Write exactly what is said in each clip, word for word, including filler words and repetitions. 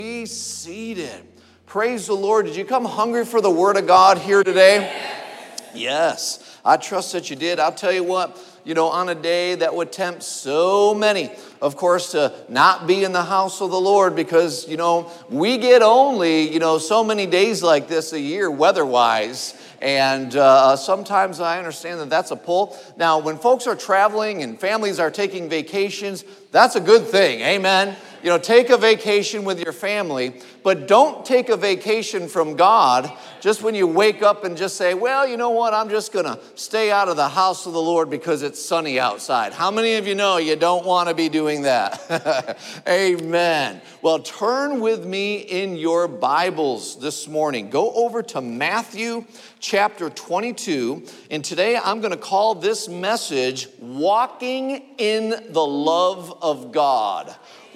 Be seated. Praise the Lord. Did you come hungry for the Word of God here today? Yes. Yes. I trust that you did. I'll tell you what, you know, on a day that would tempt so many, of course, to not be in the house of the Lord because, you know, we get only, you know, so many days like this a year weather-wise. And uh, sometimes I understand that that's a pull. Now, when folks are traveling and families are taking vacations, that's a good thing. Amen. You know, take a vacation with your family, but don't take a vacation from God just when you wake up and just say, well, you know what, I'm just going to stay out of the house of the Lord because it's sunny outside. How many of you know you don't want to be doing that? Amen. Well, turn with me in your Bibles this morning. Go over to Matthew chapter twenty-two, and today I'm going to call this message, Walking in the Love of God.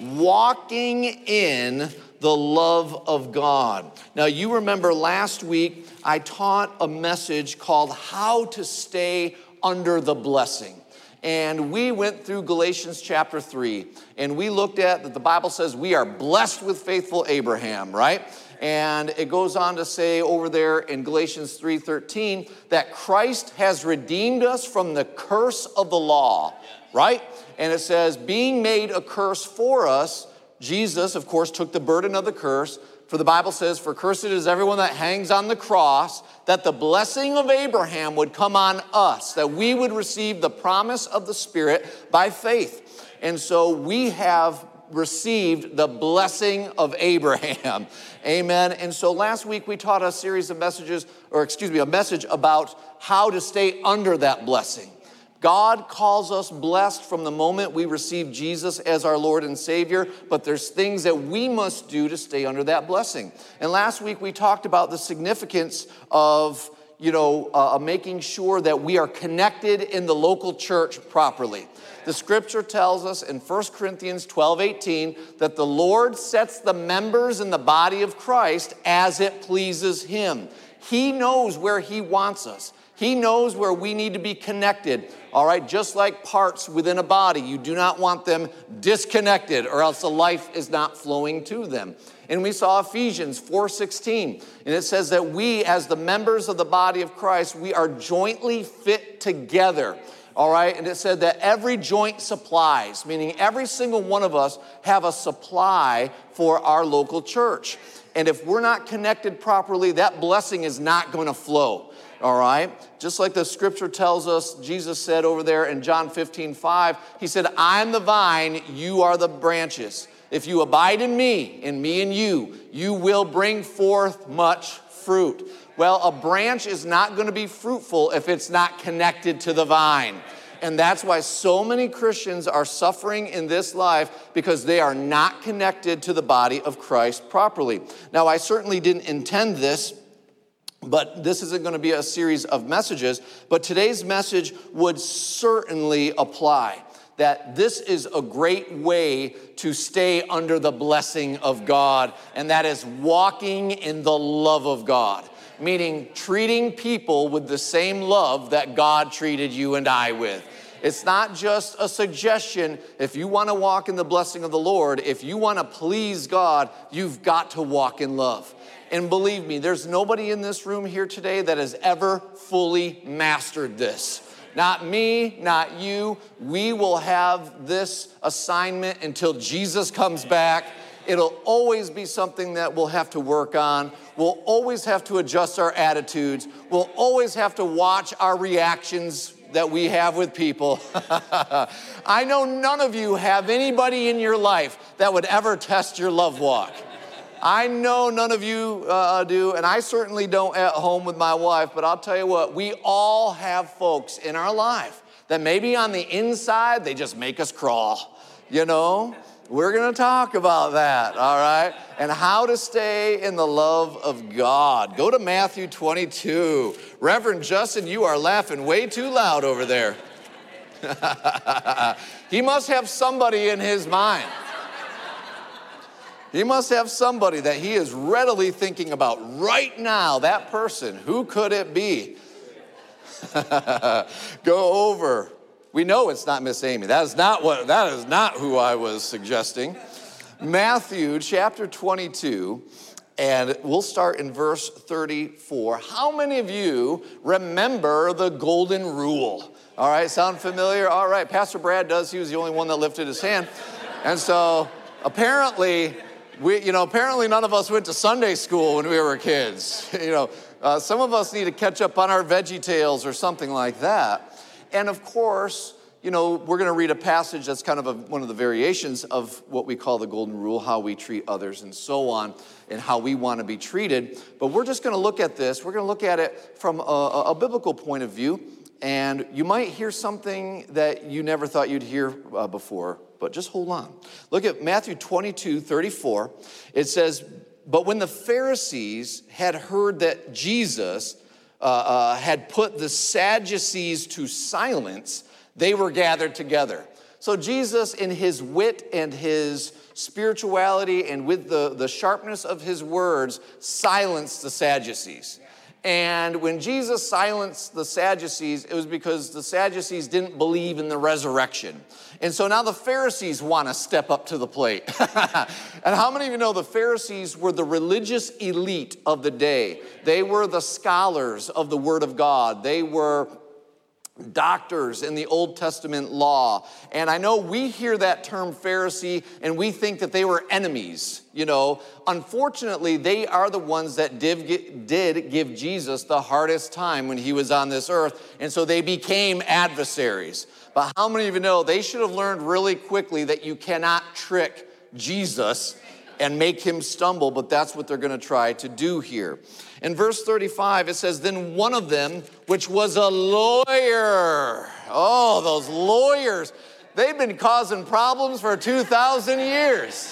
Walking in the love of God. Now, you remember last week I taught a message called How to Stay Under the Blessing. And we went through Galatians chapter three, and we looked at that the Bible says we are blessed with faithful Abraham, right? And it goes on to say over there in Galatians three thirteen that Christ has redeemed us from the curse of the law, right? And it says, being made a curse for us, Jesus, of course, took the burden of the curse. For the Bible says, for cursed is everyone that hangs on the cross, that the blessing of Abraham would come on us, that we would receive the promise of the Spirit by faith. And so we have received the blessing of Abraham. Amen. And so last week we taught a series of messages, or excuse me, a message about how to stay under that blessing. God calls us blessed from the moment we receive Jesus as our Lord and Savior, but there's things that we must do to stay under that blessing. And last week we talked about the significance of, you know, uh, making sure that we are connected in the local church properly. The scripture tells us in First Corinthians twelve eighteen that the Lord sets the members in the body of Christ as it pleases Him. He knows where He wants us. He knows where we need to be connected, all right? Just like parts within a body, you do not want them disconnected or else the life is not flowing to them. And we saw Ephesians four sixteen, and it says that we, as the members of the body of Christ, we are jointly fit together, all right? And it said that every joint supplies, meaning every single one of us have a supply for our local church. And if we're not connected properly, that blessing is not going to flow. All right? Just like the scripture tells us, Jesus said over there in John fifteen five, He said, I'm the vine, you are the branches. If you abide in me, and me in you, you will bring forth much fruit. Well, a branch is not going to be fruitful if it's not connected to the vine. And that's why so many Christians are suffering in this life because they are not connected to the body of Christ properly. Now, I certainly didn't intend this, but this isn't going to be a series of messages, but today's message would certainly apply. That this is a great way to stay under the blessing of God, and that is walking in the love of God, meaning treating people with the same love that God treated you and I with. It's not just a suggestion. If you want to walk in the blessing of the Lord, if you want to please God, you've got to walk in love. And believe me, there's nobody in this room here today that has ever fully mastered this. Not me, not you. We will have this assignment until Jesus comes back. It'll always be something that we'll have to work on. We'll always have to adjust our attitudes. We'll always have to watch our reactions that we have with people. I know none of you have anybody in your life that would ever test your love walk. I know none of you uh, do, and I certainly don't at home with my wife, but I'll tell you what, we all have folks in our life that maybe on the inside, they just make us crawl, you know? We're going to talk about that, all right? And how to stay in the love of God. Go to Matthew twenty-two. Reverend Justin, you are laughing way too loud over there. He must have somebody in his mind. He must have somebody that he is readily thinking about right now. That person, who could it be? Go over. We know it's not Miss Amy. That is not what. That is not who I was suggesting. Matthew chapter twenty-two, and we'll start in verse thirty-four. How many of you remember the golden rule? All right, sound familiar? All right, Pastor Brad does. He was the only one that lifted his hand. And so apparently, we, you know, apparently none of us went to Sunday school when we were kids. You know, uh, some of us need to catch up on our Veggie Tales or something like that. And of course, you know, we're going to read a passage that's kind of a, one of the variations of what we call the golden rule, how we treat others and so on, and how we want to be treated. But we're just going to look at this. We're going to look at it from a, a biblical point of view. And you might hear something that you never thought you'd hear uh, before, but just hold on. Look at Matthew twenty-two, thirty-four. It says, but when the Pharisees had heard that Jesus uh, uh, had put the Sadducees to silence, they were gathered together. So Jesus, in his wit and his spirituality and with the, the sharpness of his words, silenced the Sadducees. And when Jesus silenced the Sadducees, it was because the Sadducees didn't believe in the resurrection. And so now the Pharisees want to step up to the plate. And how many of you know the Pharisees were the religious elite of the day? They were the scholars of the Word of God. They were doctors in the Old Testament law. And I know we hear that term Pharisee and we think that they were enemies. You know, unfortunately, they are the ones that did, did give Jesus the hardest time when he was on this earth. And so they became adversaries. But how many of you know they should have learned really quickly that you cannot trick Jesus and make him stumble, but that's what they're going to try to do here. In verse thirty-five, it says, then one of them, which was a lawyer. Oh, those lawyers. They've been causing problems for two thousand years.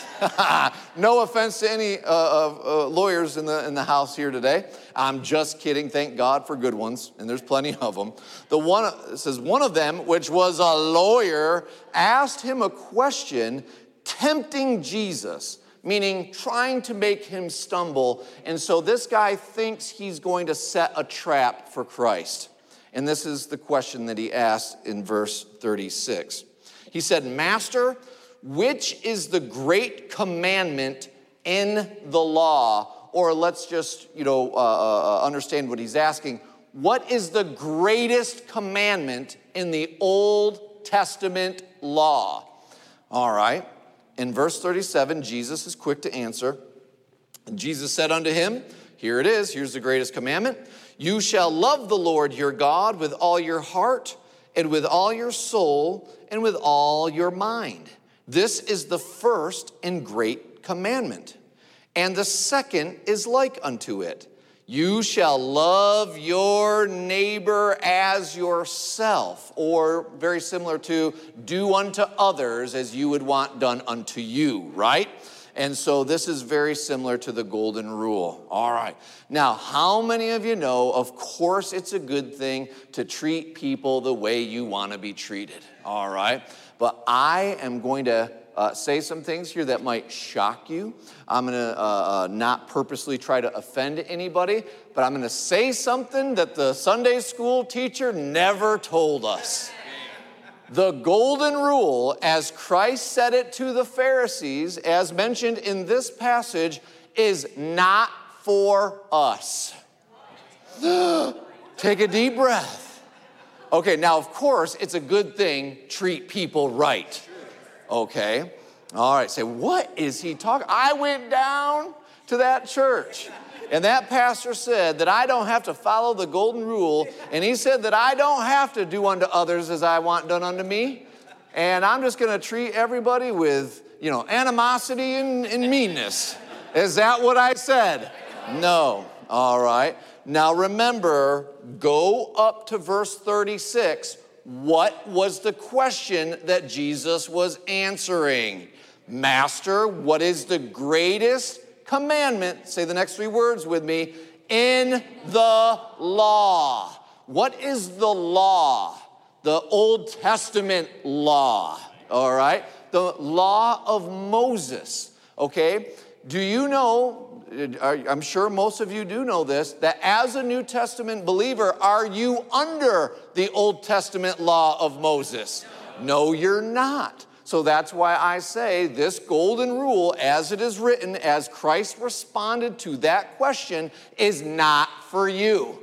No offense to any uh, uh, lawyers in the, in the house here today. I'm just kidding. Thank God for good ones, and there's plenty of them. The one, it says, one of them, which was a lawyer, asked him a question, tempting Jesus, meaning trying to make him stumble. And so this guy thinks he's going to set a trap for Christ. And this is the question that he asked in verse thirty-six. He said, Master, which is the great commandment in the law? Or let's just, you know, uh, uh, understand what he's asking. What is the greatest commandment in the Old Testament law? All right. In verse thirty-seven, Jesus is quick to answer. And Jesus said unto him, here it is, here's the greatest commandment. You shall love the Lord your God with all your heart and with all your soul and with all your mind. This is the first and great commandment. And the second is like unto it. You shall love your neighbor as yourself, or very similar to do unto others as you would want done unto you, right? And so this is very similar to the golden rule. All right. Now, how many of you know, of course, it's a good thing to treat people the way you want to be treated, all right? But I am going to Uh, say some things here that might shock you. I'm going to uh, uh, not purposely try to offend anybody, but I'm going to say something that the Sunday school teacher never told us. The golden rule, as Christ said it to the Pharisees, as mentioned in this passage, is not for us. Take a deep breath. Okay, now, of course, it's a good thing, treat people right. Okay, all right, say, what is he talking? I went down to that church, and that pastor said that I don't have to follow the golden rule, and he said that I don't have to do unto others as I want done unto me, and I'm just going to treat everybody with, you know, animosity and, and meanness. Is that what I said? No. All right. Now remember, go up to verse thirty-six. What was the question that Jesus was answering? Master, what is the greatest commandment? Say the next three words with me. In the law. What is the law? The Old Testament law. All right? The law of Moses. Okay? Do you know, I'm sure most of you do know this, that as a New Testament believer, are you under the Old Testament law of Moses? No, you're not. So that's why I say this golden rule, as it is written, as Christ responded to that question, is not for you.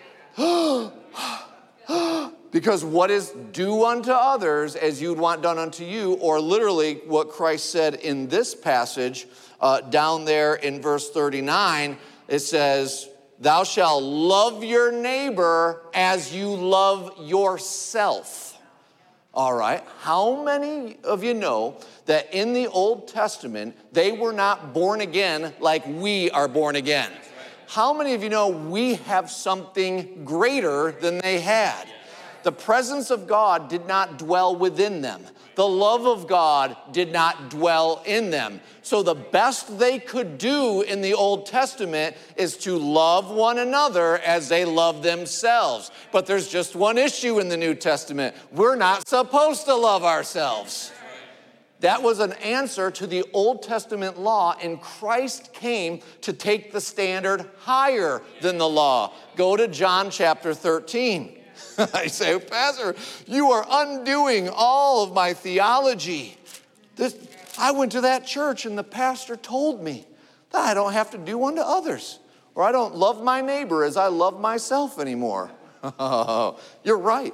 Because what is due unto others as you'd want done unto you, or literally what Christ said in this passage uh, down there in verse thirty-nine, it says, thou shalt love your neighbor as you love yourself. All right, how many of you know that in the Old Testament, they were not born again like we are born again? How many of you know we have something greater than they had? The presence of God did not dwell within them. The love of God did not dwell in them. So the best they could do in the Old Testament is to love one another as they love themselves. But there's just one issue in the New Testament. We're not supposed to love ourselves. That was an answer to the Old Testament law, and Christ came to take the standard higher than the law. Go to John chapter thirteen. I say, Pastor, you are undoing all of my theology. This, I went to that church and the pastor told me that I don't have to do unto others, or I don't love my neighbor as I love myself anymore. You're right.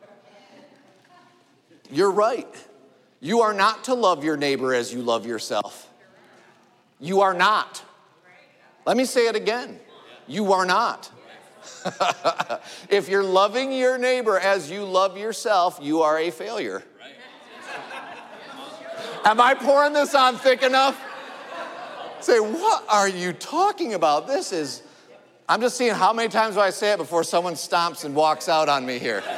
You're right. You are not to love your neighbor as you love yourself. You are not. Let me say it again. You are not. If you're loving your neighbor as you love yourself, you are a failure. Am I pouring this on thick enough? Say, what are you talking about? This is, I'm just seeing how many times do I say it before someone stomps and walks out on me here.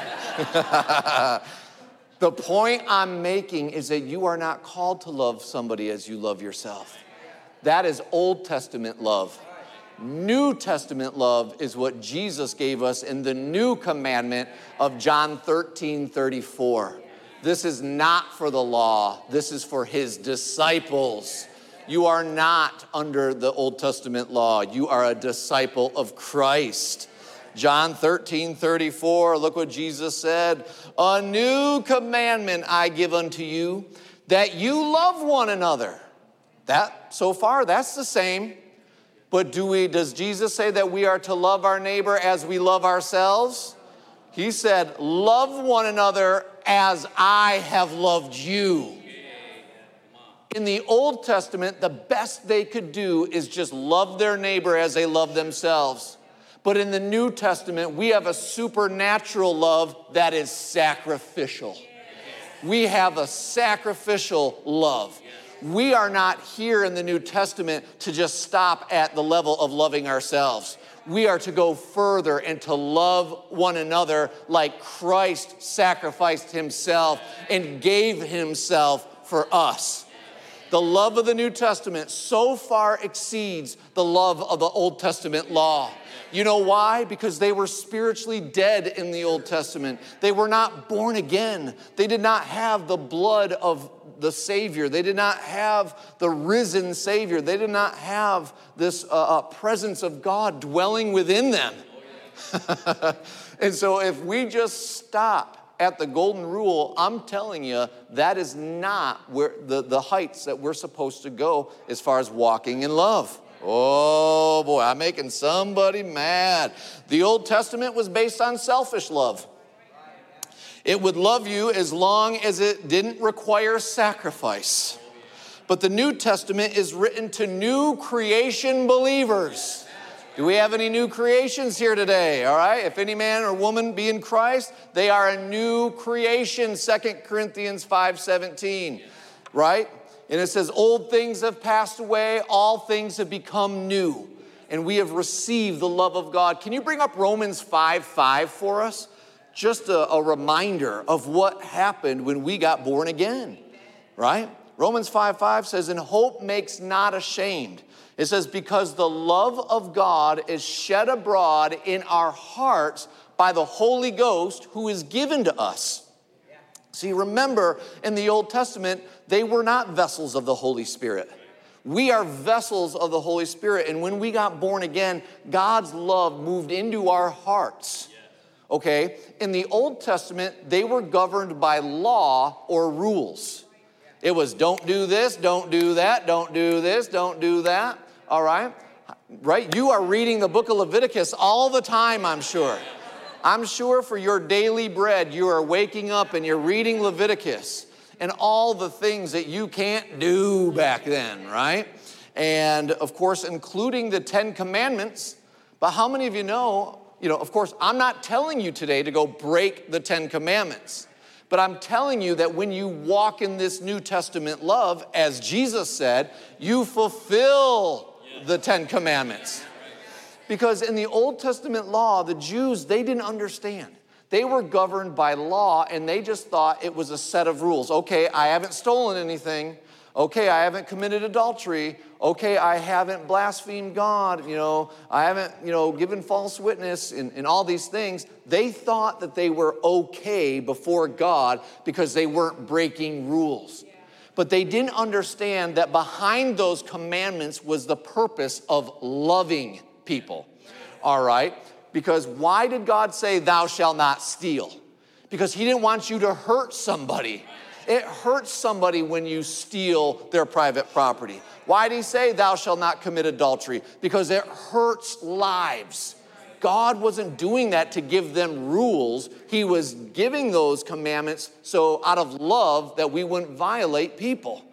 The point I'm making is that you are not called to love somebody as you love yourself. That is Old Testament love. New Testament love is what Jesus gave us in the new commandment of John thirteen thirty-four. This is not for the law. This is for his disciples. You are not under the Old Testament law. You are a disciple of Christ. John thirteen thirty-four, look what Jesus said. A new commandment I give unto you, that you love one another. That, so far, that's the same. But do we, does Jesus say that we are to love our neighbor as we love ourselves? He said, love one another as I have loved you. In the Old Testament, the best they could do is just love their neighbor as they love themselves. But in the New Testament, we have a supernatural love that is sacrificial. We have a sacrificial love. We are not here in the New Testament to just stop at the level of loving ourselves. We are to go further and to love one another like Christ sacrificed himself and gave himself for us. The love of the New Testament so far exceeds the love of the Old Testament law. You know why? Because they were spiritually dead in the Old Testament. They were not born again. They did not have the blood of the Savior. They did not have the risen Savior. They did not have this uh, uh, presence of God dwelling within them. And so if we just stop at the golden rule, I'm telling you, that is not where the, the heights that we're supposed to go as far as walking in love. Oh boy, I'm making somebody mad. The Old Testament was based on selfish love. It would love you as long as it didn't require sacrifice. But the New Testament is written to new creation believers. Do we have any new creations here today? All right, if any man or woman be in Christ, they are a new creation, Second Corinthians five seventeen, right? And it says, old things have passed away, all things have become new, and we have received the love of God. Can you bring up Romans five five for us? Just a, a reminder of what happened when we got born again, right? Romans five five says, and hope makes not ashamed. It says, because the love of God is shed abroad in our hearts by the Holy Ghost who is given to us. See, remember, in the Old Testament, they were not vessels of the Holy Spirit. We are vessels of the Holy Spirit, and when we got born again, God's love moved into our hearts. Okay, in the Old Testament, they were governed by law or rules. It was don't do this, don't do that, don't do this, don't do that. All right? Right? You are reading the book of Leviticus all the time, I'm sure. I'm sure for your daily bread, you are waking up and you're reading Leviticus and all the things that you can't do back then, right? And of course, including the Ten Commandments. But how many of you know, you know, of course, I'm not telling you today to go break the Ten Commandments. But I'm telling you that when you walk in this New Testament love, as Jesus said, you fulfill the Ten Commandments. Because in the Old Testament law, the Jews, they didn't understand. They were governed by law, and they just thought it was a set of rules. Okay, I haven't stolen anything. Okay, I haven't committed adultery. Okay, I haven't blasphemed God. You know, I haven't, you know, given false witness and, and all these things. They thought that they were okay before God because they weren't breaking rules. But they didn't understand that behind those commandments was the purpose of loving people. All right? Because why did God say, thou shalt not steal? Because he didn't want you to hurt somebody. It hurts somebody when you steal their private property. Why did he say, thou shalt not commit adultery? Because it hurts lives. God wasn't doing that to give them rules. He was giving those commandments so out of love that we wouldn't violate people.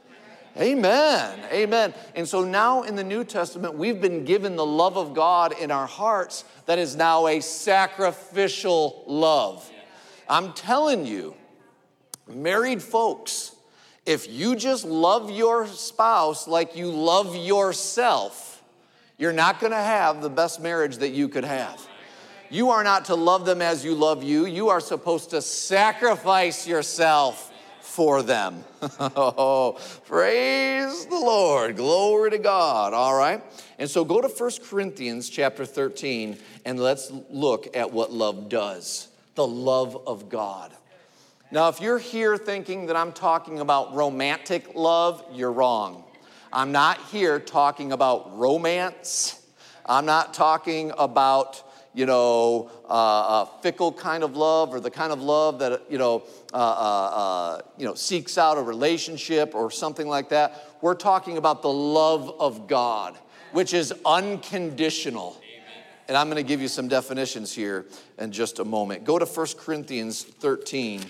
Amen. Amen. And so now in the New Testament, we've been given the love of God in our hearts that is now a sacrificial love. I'm telling you, married folks, if you just love your spouse like you love yourself, you're not going to have the best marriage that you could have. You are not to love them as you love you. You are supposed to sacrifice yourself for them. Oh, praise the Lord. Glory to God. All right. And so go to First Corinthians chapter thirteen, and let's look at what love does. The love of God. Now, if you're here thinking that I'm talking about romantic love, you're wrong. I'm not here talking about romance. I'm not talking about, you know, uh, a fickle kind of love or the kind of love that, you know, uh, uh, uh, you know, seeks out a relationship or something like that. We're talking about the love of God, which is unconditional. And I'm going to give you some definitions here in just a moment. Go to First Corinthians thirteen.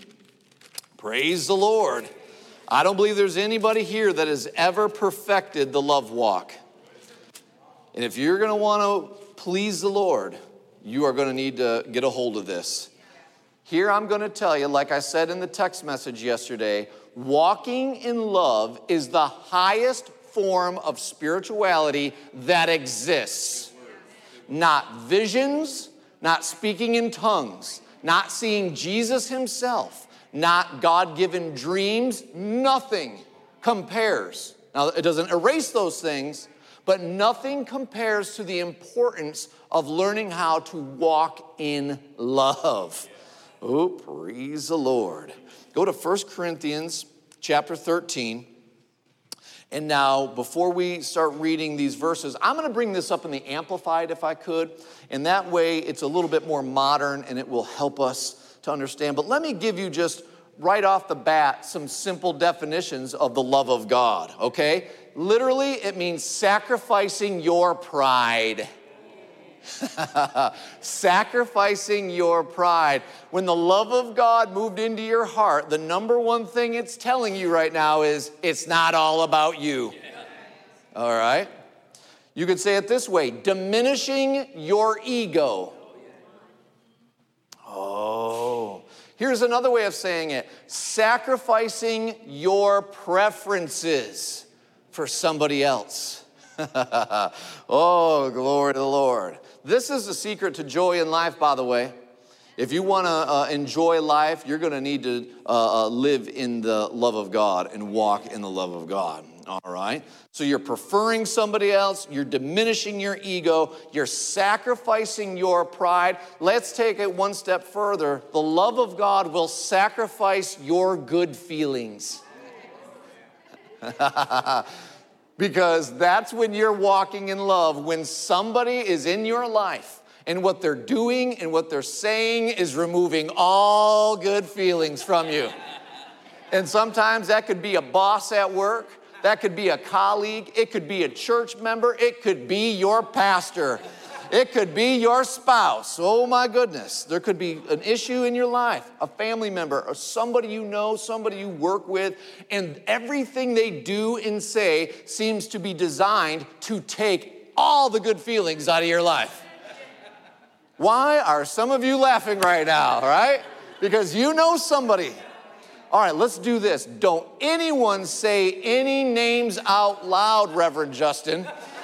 Praise the Lord. I don't believe there's anybody here that has ever perfected the love walk. And if you're going to want to please the Lord, you are going to need to get a hold of this. Here I'm going to tell you, like I said in the text message yesterday, walking in love is the highest form of spirituality that exists. Not visions, not speaking in tongues, not seeing Jesus himself, not God-given dreams, nothing compares. Now, it doesn't erase those things, but nothing compares to the importance of learning how to walk in love. Oh, praise the Lord. Go to First Corinthians chapter thirteen. And now, before we start reading these verses, I'm going to bring this up in the Amplified if I could. And that way, it's a little bit more modern and it will help us to understand. But let me give you just right off the bat some simple definitions of the love of God, okay? Literally, it means sacrificing your pride. Sacrificing your pride. When the love of God moved into your heart, the number one thing it's telling you right now is it's not all about you. All right? You could say it this way, diminishing your ego. Oh, here's another way of saying it, sacrificing your preferences for somebody else. Oh, glory to the Lord. This is the secret to joy in life, by the way. If you want to uh, enjoy life, you're going to need to uh, uh, live in the love of God and walk in the love of God. All right? So you're preferring somebody else. You're diminishing your ego. You're sacrificing your pride. Let's take it one step further. The love of God will sacrifice your good feelings. Because that's when you're walking in love. When somebody is in your life and what they're doing and what they're saying is removing all good feelings from you. And sometimes that could be a boss at work. That could be a colleague. It could be a church member. It could be your pastor. It could be your spouse. Oh my goodness. There could be an issue in your life, a family member, or somebody you know, somebody you work with, and everything they do and say seems to be designed to take all the good feelings out of your life. Why are some of you laughing right now, right? Because you know somebody. All right, let's do this. Don't anyone say any names out loud, Reverend Justin,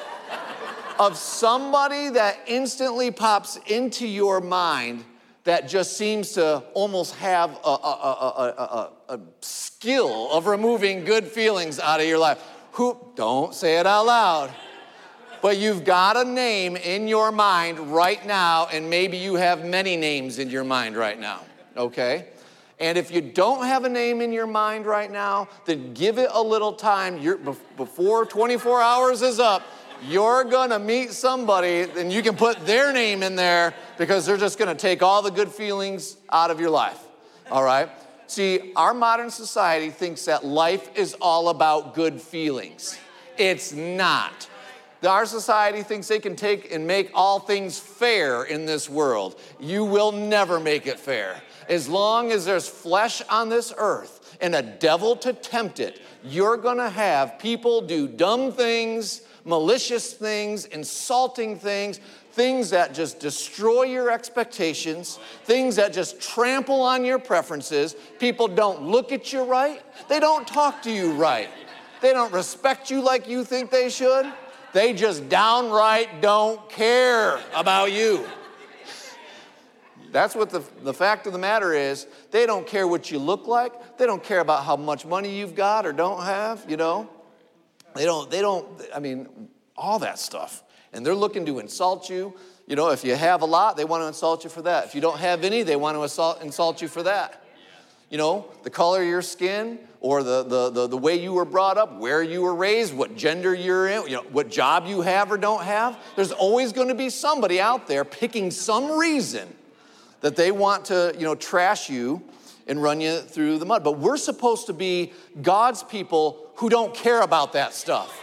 of somebody that instantly pops into your mind that just seems to almost have a, a, a, a, a skill of removing good feelings out of your life. Who? Don't say it out loud. But you've got a name in your mind right now, and maybe you have many names in your mind right now, okay? And if you don't have a name in your mind right now, then give it a little time. You're, before twenty-four hours is up, you're gonna meet somebody, and you can put their name in there because they're just gonna take all the good feelings out of your life, all right? See, our modern society thinks that life is all about good feelings. It's not. Our society thinks they can take and make all things fair in this world. You will never make it fair. As long as there's flesh on this earth and a devil to tempt it, you're gonna have people do dumb things, malicious things, insulting things, things that just destroy your expectations, things that just trample on your preferences. People don't look at you right. They don't talk to you right. They don't respect you like you think they should. They just downright don't care about you. That's what the, the fact of the matter is. They don't care what you look like. They don't care about how much money you've got or don't have, you know. They don't, they don't, I mean, all that stuff. And they're looking to insult you. You know, if you have a lot, they want to insult you for that. If you don't have any, they want to insult, insult you for that. You know, the color of your skin or the, the, the, the way you were brought up, where you were raised, what gender you're in, you know, what job you have or don't have. There's always going to be somebody out there picking some reason that they want to, you know, trash you and run you through the mud. But we're supposed to be God's people who don't care about that stuff.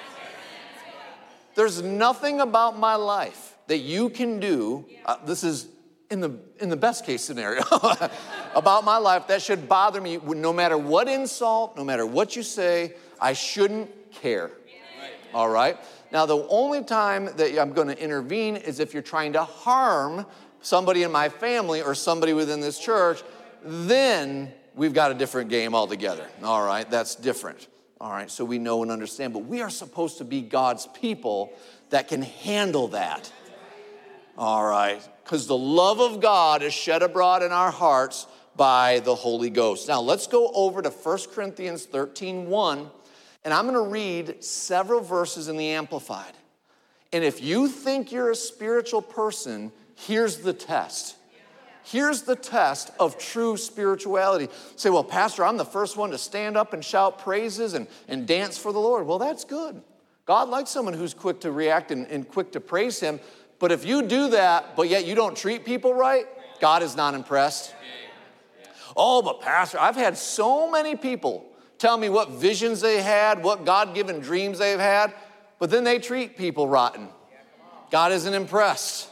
There's nothing about my life that you can do, uh, this is in the, in the best case scenario, about my life that should bother me. No matter what insult, no matter what you say, I shouldn't care. All right? Now, the only time that I'm going to intervene is if you're trying to harm somebody in my family or somebody within this church, then we've got a different game altogether. All right, that's different. All right, so we know and understand, but we are supposed to be God's people that can handle that. All right, because the love of God is shed abroad in our hearts by the Holy Ghost. Now, let's go over to First Corinthians thirteen one, and I'm going to read several verses in the Amplified. And if you think you're a spiritual person, here's the test. Here's the test of true spirituality. Say, well, Pastor, I'm the first one to stand up and shout praises and, and dance for the Lord. Well, that's good. God likes someone who's quick to react and, and quick to praise him. But if you do that, but yet you don't treat people right, God is not impressed. Oh, but Pastor, I've had so many people tell me what visions they had, what God-given dreams they've had, but then they treat people rotten. God isn't impressed.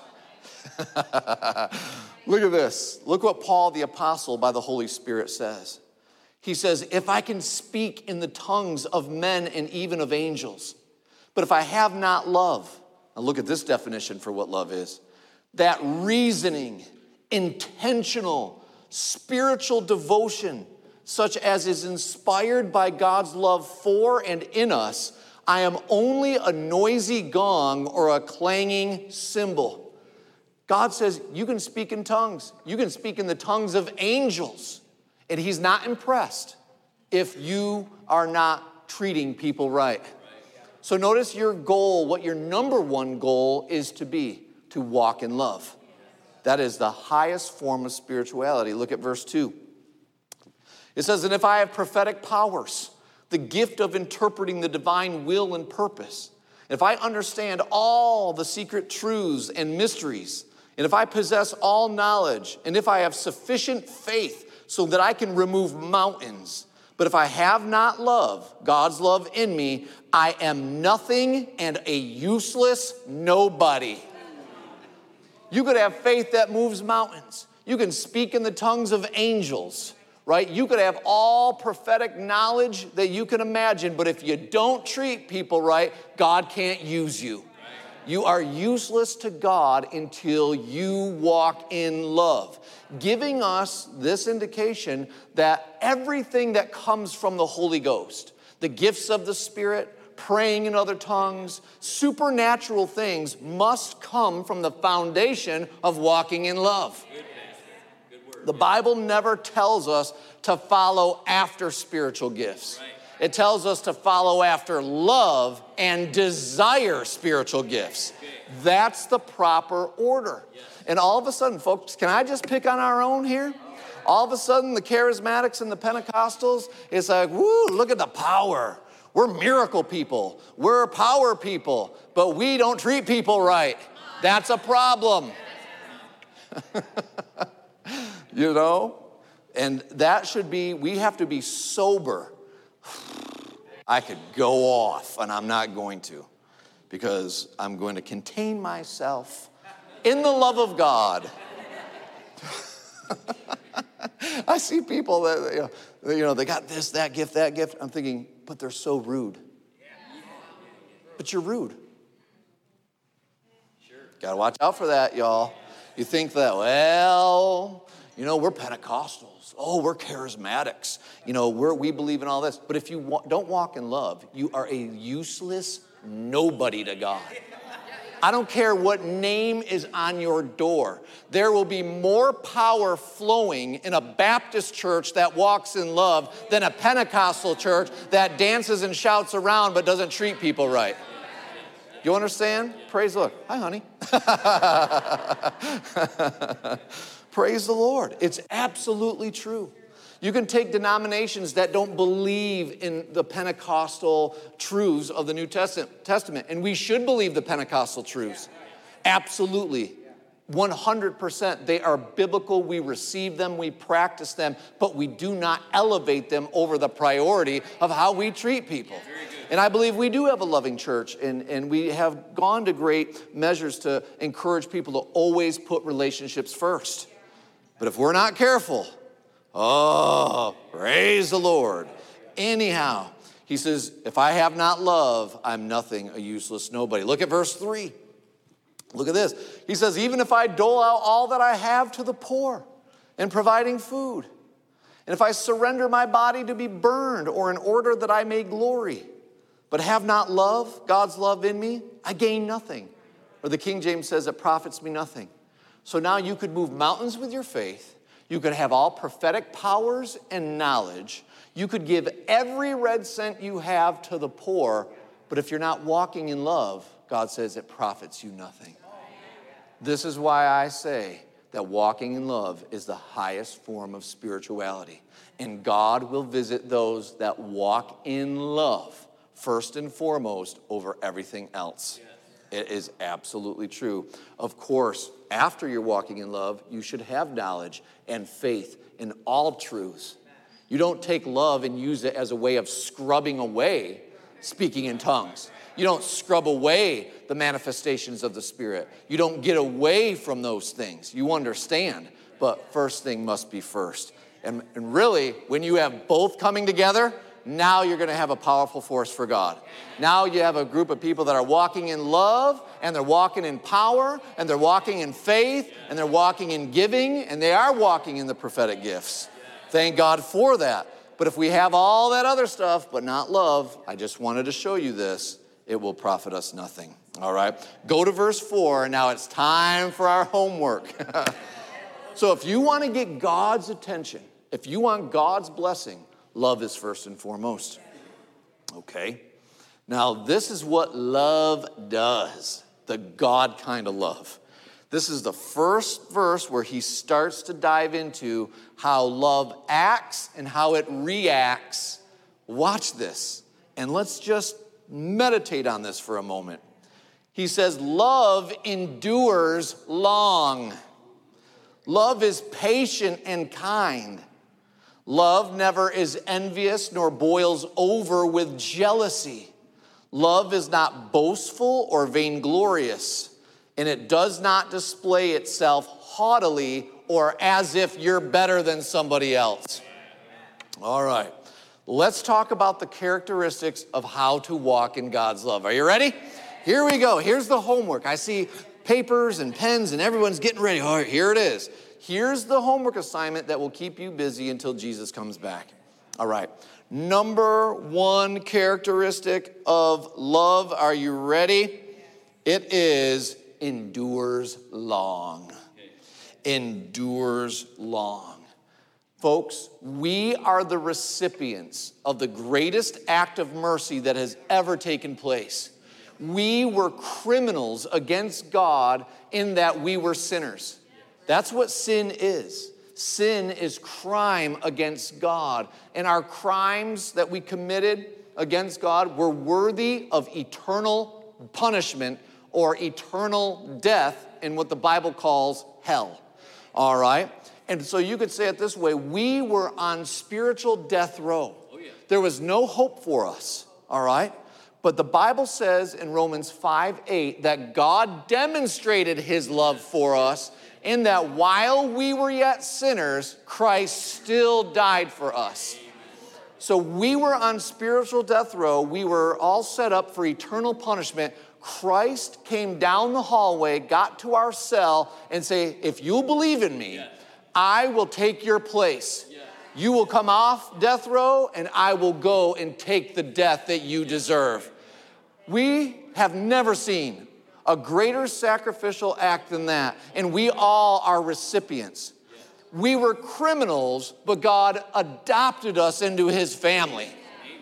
Look at this. Look what Paul the Apostle by the Holy Spirit says. He says, if I can speak in the tongues of men and even of angels, but if I have not love, now look at this definition for what love is. That reasoning, intentional, spiritual devotion, such as is inspired by God's love for and in us, I am only a noisy gong or a clanging cymbal. God says, you can speak in tongues. You can speak in the tongues of angels. And he's not impressed if you are not treating people right. So notice your goal, what your number one goal is to be, to walk in love. That is the highest form of spirituality. Look at verse two. It says, and if I have prophetic powers, the gift of interpreting the divine will and purpose, if I understand all the secret truths and mysteries, and if I possess all knowledge, and if I have sufficient faith so that I can remove mountains, But if I have not love, God's love in me, I am nothing and a useless nobody. You could have faith that moves mountains. You can speak in the tongues of angels, right? You could have all prophetic knowledge that you can imagine, but if you don't treat people right, God can't use you. You are useless to God until you walk in love, giving us this indication that everything that comes from the Holy Ghost, the gifts of the Spirit, praying in other tongues, supernatural things must come from the foundation of walking in love. The Bible never tells us to follow after spiritual gifts. It tells us to follow after love and desire spiritual gifts. That's the proper order. And all of a sudden, folks, can I just pick on our own here? All of a sudden, the charismatics and the Pentecostals, it's like, woo, look at the power. We're miracle people. We're power people. But we don't treat people right. That's a problem. You know? And that should be, we have to be sober. I could go off, and I'm not going to, because I'm going to contain myself in the love of God. I see people that, you know, you know, they got this, that gift, that gift. I'm thinking, but they're so rude. But you're rude. Got to watch out for that, y'all. You think that, well, you know, we're Pentecostals. Oh, we're charismatics. You know, we're, we believe in all this. But if you wa- don't walk in love, you are a useless nobody to God. I don't care what name is on your door. There will be more power flowing in a Baptist church that walks in love than a Pentecostal church that dances and shouts around but doesn't treat people right. You understand? Praise the Lord. Hi, honey. Praise the Lord. It's absolutely true. You can take denominations that don't believe in the Pentecostal truths of the New Testament, and we should believe the Pentecostal truths. Absolutely. one hundred percent. They are biblical. We receive them. We practice them, but we do not elevate them over the priority of how we treat people. And I believe we do have a loving church, and, and we have gone to great measures to encourage people to always put relationships first. But if we're not careful, oh, praise the Lord. Anyhow, he says, if I have not love, I'm nothing, a useless nobody. Look at verse three. Look at this. He says, even if I dole out all that I have to the poor in providing food, and if I surrender my body to be burned or in order that I may glory, but have not love, God's love in me, I gain nothing. Or the King James says, it profits me nothing. So now you could move mountains with your faith. You could have all prophetic powers and knowledge. You could give every red cent you have to the poor. But if you're not walking in love, God says it profits you nothing. This is why I say that walking in love is the highest form of spirituality. And God will visit those that walk in love first and foremost over everything else. It is absolutely true. Of course, after you're walking in love, you should have knowledge and faith in all truths. You don't take love and use it as a way of scrubbing away speaking in tongues. You don't scrub away the manifestations of the Spirit. You don't get away from those things. You understand, but first thing must be first. And, and really, when you have both coming together, now you're going to have a powerful force for God. Now you have a group of people that are walking in love, and they're walking in power, and they're walking in faith, and they're walking in giving, and they are walking in the prophetic gifts. Thank God for that. But if we have all that other stuff, but not love, I just wanted to show you this, it will profit us nothing. All right? Go to verse four, and now it's time for our homework. So if you want to get God's attention, if you want God's blessing, love is first and foremost. Okay? Now, this is what love does, the God kind of love. This is the first verse where he starts to dive into how love acts and how it reacts. Watch this, and let's just meditate on this for a moment. He says, love endures long. Love is patient and kind. Love never is envious nor boils over with jealousy. Love is not boastful or vainglorious, and it does not display itself haughtily or as if you're better than somebody else. All right, let's talk about the characteristics of how to walk in God's love. Are you ready? Here we go. Here's the homework. I see papers and pens and everyone's getting ready. All right, here it is. Here's the homework assignment that will keep you busy until Jesus comes back. All right. Number one characteristic of love. Are you ready? It is endures long. Endures long. Folks, we are the recipients of the greatest act of mercy that has ever taken place. We were criminals against God in that we were sinners. That's what sin is. Sin is crime against God. And our crimes that we committed against God were worthy of eternal punishment or eternal death in what the Bible calls hell. All right? And so you could say it this way, we were on spiritual death row. Oh, yeah. There was no hope for us. All right? But the Bible says in Romans five eight that God demonstrated his love for us in that while we were yet sinners, Christ still died for us. So we were on spiritual death row. We were all set up for eternal punishment. Christ came down the hallway, got to our cell, and say, if you'll believe in me, I will take your place. You will come off death row, and I will go and take the death that you deserve. We have never seen a greater sacrificial act than that, and we all are recipients. We were criminals, but God adopted us into his family.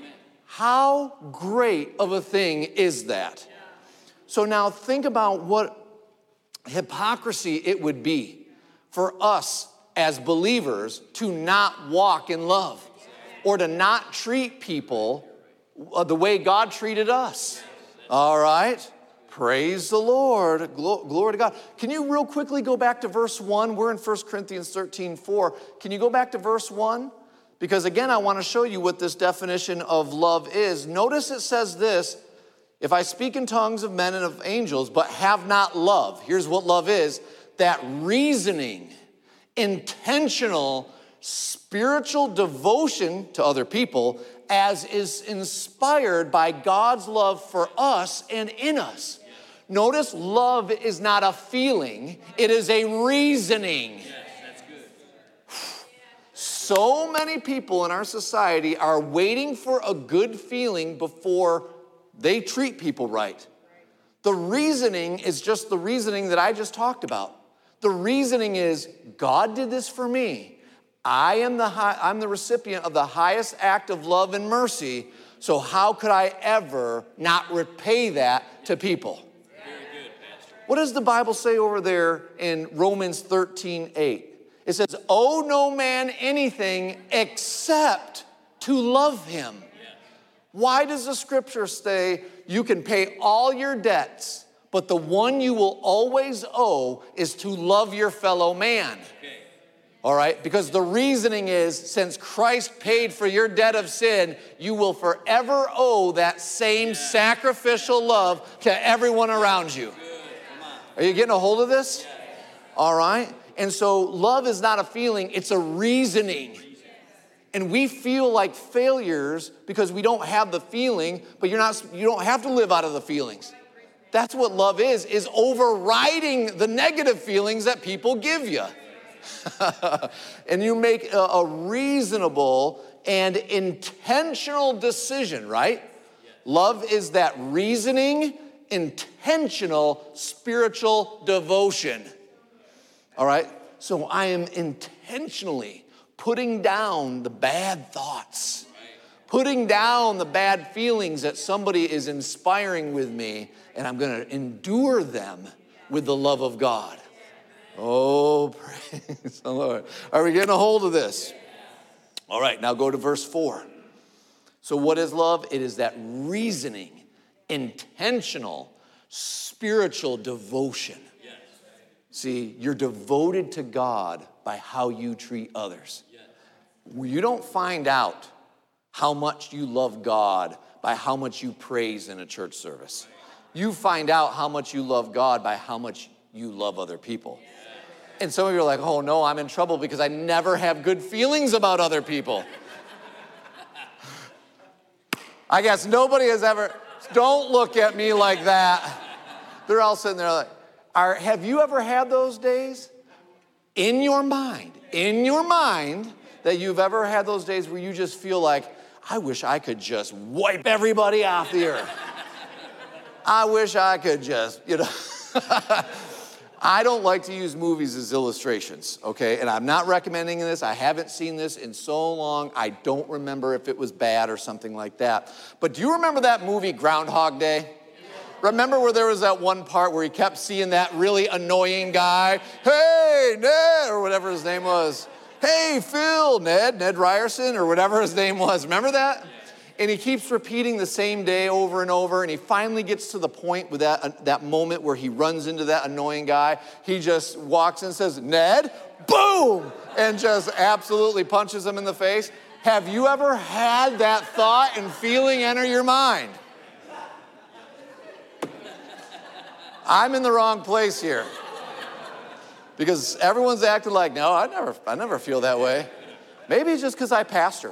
How great of a thing is that? So now think about what hypocrisy it would be for us as believers to not walk in love or to not treat people the way God treated us. All right? Praise the Lord. Glory to God. Can you real quickly go back to verse one? We're in First Corinthians thirteen four. Can you go back to verse one? Because again, I want to show you what this definition of love is. Notice it says this, if I speak in tongues of men and of angels, but have not love. Here's what love is. That reasoning, intentional, spiritual devotion to other people as is inspired by God's love for us and in us. Notice love is not a feeling, it is a reasoning. Yes, that's good. So many people in our society are waiting for a good feeling before they treat people right. The reasoning is just the reasoning that I just talked about. The reasoning is, God did this for me. I am the high, I'm the recipient of the highest act of love and mercy, so how could I ever not repay that to people? What does the Bible say over there in Romans thirteen eight? It says, owe no man anything except to love him. Why does the scripture say you can pay all your debts, but the one you will always owe is to love your fellow man? All right, because the reasoning is, since Christ paid for your debt of sin, you will forever owe that same sacrificial love to everyone around you. Are you getting a hold of this? All right. And so love is not a feeling, it's a reasoning. And we feel like failures because we don't have the feeling, but you're not, you don't have to live out of the feelings. That's what love is, is overriding the negative feelings that people give you. And you make a, a reasonable and intentional decision, right? Love is that reasoning, intentional spiritual devotion. All right? So I am intentionally putting down the bad thoughts, putting down the bad feelings that somebody is inspiring with me, and I'm going to endure them with the love of God. Oh, praise the Lord. Are we getting a hold of this? All right, now go to verse four. So what is love? It is that reasoning, intentional, spiritual devotion. Yes. See, you're devoted to God by how you treat others. Yes. You don't find out how much you love God by how much you praise in a church service. You find out how much you love God by how much you love other people. And some of you are like, oh no, I'm in trouble because I never have good feelings about other people. I guess nobody has ever, don't look at me like that. They're all sitting there like, are, have you ever had those days in your mind, in your mind, that you've ever had those days where you just feel like, I wish I could just wipe everybody off the earth. I wish I could just, you know. I don't like to use movies as illustrations, okay? And I'm not recommending this. I haven't seen this in so long. I don't remember if it was bad or something like that. But do you remember that movie, Groundhog Day? Remember where there was that one part where he kept seeing that really annoying guy? Hey, Ned, or whatever his name was. Hey, Phil, Ned, Ned Ryerson, or whatever his name was. Remember that? And he keeps repeating the same day over and over, and he finally gets to the point with that, uh, that moment where he runs into that annoying guy. He just walks in and says, Ned, boom, and just absolutely punches him in the face. Have you ever had that thought and feeling enter your mind? I'm in the wrong place here. Because everyone's acting like, no, I never, I never feel that way. Maybe it's just because I pastor.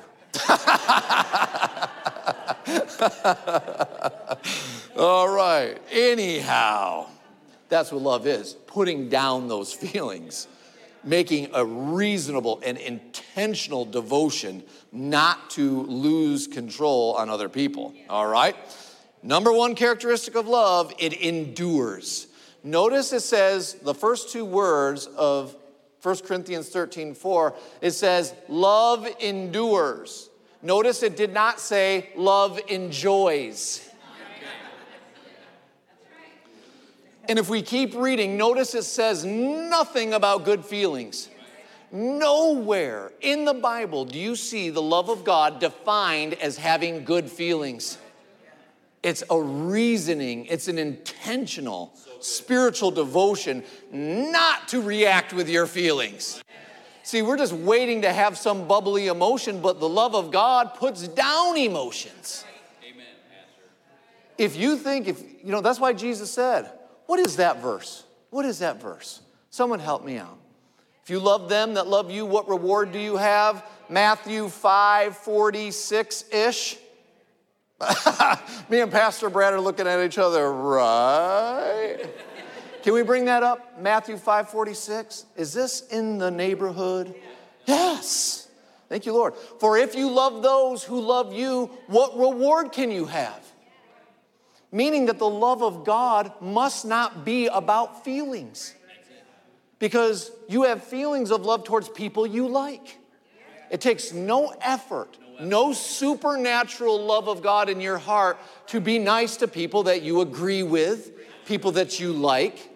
All right. Anyhow, that's what love is. Putting down those feelings. Making a reasonable and intentional devotion not to lose control on other people. All right. Number one characteristic of love, it endures. Notice it says the first two words of First Corinthians thirteen four, it says love endures. Notice it did not say love enjoys. And if we keep reading, notice it says nothing about good feelings. Nowhere in the Bible do you see the love of God defined as having good feelings. It's a reasoning, it's an intentional spiritual devotion not to react with your feelings. See, we're just waiting to have some bubbly emotion, but the love of God puts down emotions. Amen, Pastor. If you think, if you know, that's why Jesus said, what is that verse? What is that verse? Someone help me out. If you love them that love you, what reward do you have? Matthew five forty-six-ish. Me and Pastor Brad are looking at each other, right? Can we bring that up? Matthew five forty-six. Is this in the neighborhood? Yes. Thank you, Lord. For if you love those who love you, what reward can you have? Meaning that the love of God must not be about feelings. Because you have feelings of love towards people you like. It takes no effort, no supernatural love of God in your heart to be nice to people that you agree with, people that you like.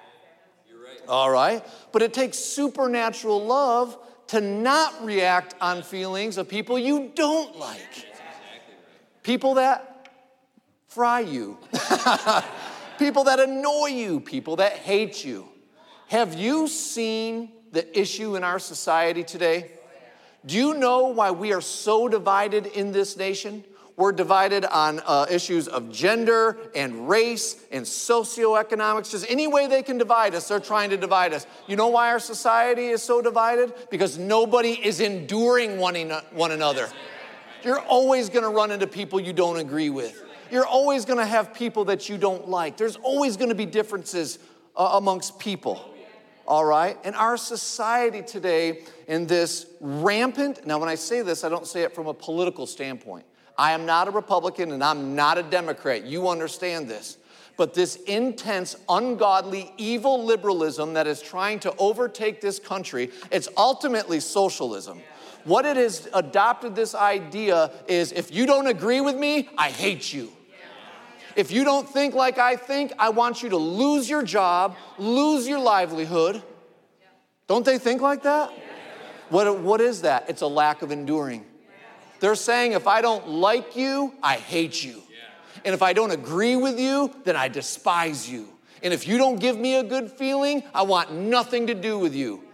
All right? But it takes supernatural love to not react on feelings of people you don't like. People that fry you. People that annoy you. People that hate you. Have you seen the issue in our society today? Do you know why we are so divided in this nation? We're divided on uh, issues of gender and race and socioeconomics. Just any way they can divide us, they're trying to divide us. You know why our society is so divided? Because nobody is enduring one, en- one another. You're always going to run into people you don't agree with. You're always going to have people that you don't like. There's always going to be differences uh, amongst people. All right? And our society today in this rampant, now when I say this, I don't say it from a political standpoint. I am not a Republican and I'm not a Democrat. You understand this. But this intense, ungodly, evil liberalism that is trying to overtake this country, it's ultimately socialism. What it has adopted this idea is if you don't agree with me, I hate you. If you don't think like I think, I want you to lose your job, lose your livelihood. Don't they think like that? What, what is that? It's a lack of enduring. They're saying if I don't like you, I hate you. And if I don't agree with you, then I despise you. And if you don't give me a good feeling, I want nothing to do with you.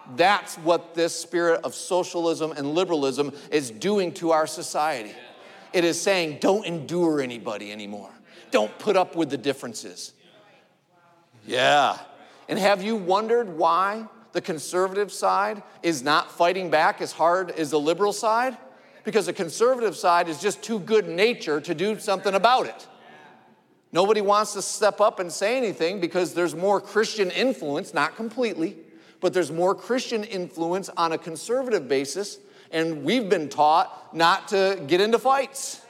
That's what this spirit of socialism and liberalism is doing to our society. It is saying, don't endure anybody anymore. Don't put up with the differences. Yeah. And have you wondered why the conservative side is not fighting back as hard as the liberal side? Because the conservative side is just too good natured to do something about it. Nobody wants to step up and say anything because there's more Christian influence, not completely, but there's more Christian influence on a conservative basis, and we've been taught not to get into fights.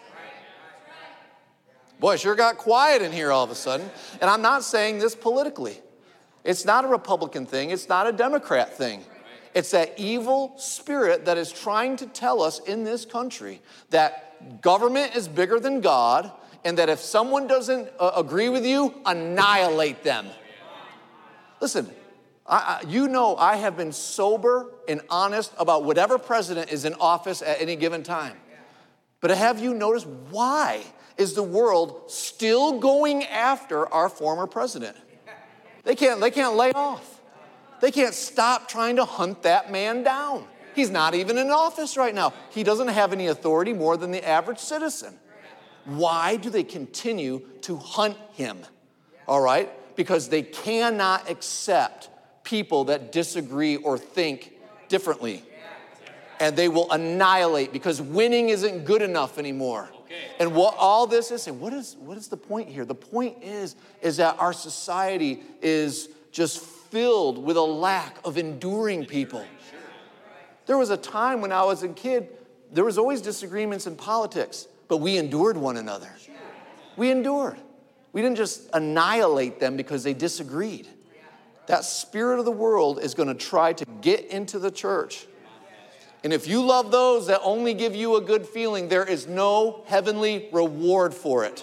Boy, it sure got quiet in here all of a sudden. And I'm not saying this politically. It's not a Republican thing. It's not a Democrat thing. It's that evil spirit that is trying to tell us in this country that government is bigger than God, and that if someone doesn't uh, agree with you, annihilate them. Listen, I, I, you know I have been sober and honest about whatever president is in office at any given time. But have you noticed, why is the world still going after our former president? They can't, they can't lay off. They can't stop trying to hunt that man down. He's not even in office right now. He doesn't have any authority more than the average citizen. Why do they continue to hunt him? All right? Because they cannot accept people that disagree or think differently. And they will annihilate because winning isn't good enough anymore. And what all this is, and what is what is the point here? The point is, is that our society is just filled with a lack of enduring people. There was a time when I was a kid, there was always disagreements in politics, but we endured one another. We endured. We didn't just annihilate them because they disagreed. That spirit of the world is going to try to get into the church. And if you love those that only give you a good feeling, there is no heavenly reward for it.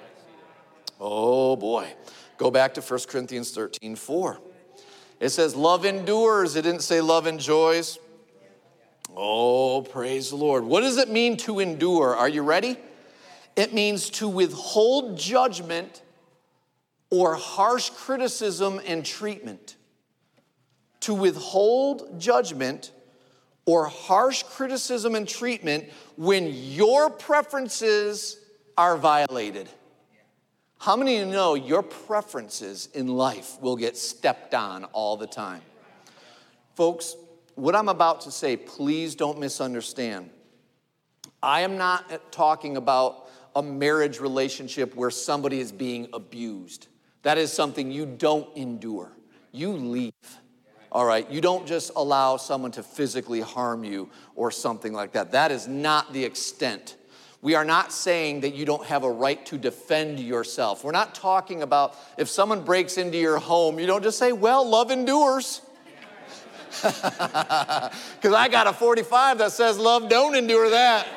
Oh boy. Go back to First Corinthians thirteen four. It says, love endures. It didn't say love enjoys. Oh, praise the Lord. What does it mean to endure? Are you ready? It means to withhold judgment or harsh criticism and treatment. To withhold judgment or harsh criticism and treatment when your preferences are violated. How many of you know your preferences in life will get stepped on all the time? Folks, what I'm about to say, please don't misunderstand. I am not talking about a marriage relationship where somebody is being abused. That is something you don't endure. You leave. All right, you don't just allow someone to physically harm you or something like that. That is not the extent. We are not saying that you don't have a right to defend yourself. We're not talking about if someone breaks into your home, you don't just say, well, love endures. Because I got a forty-five that says love don't endure that.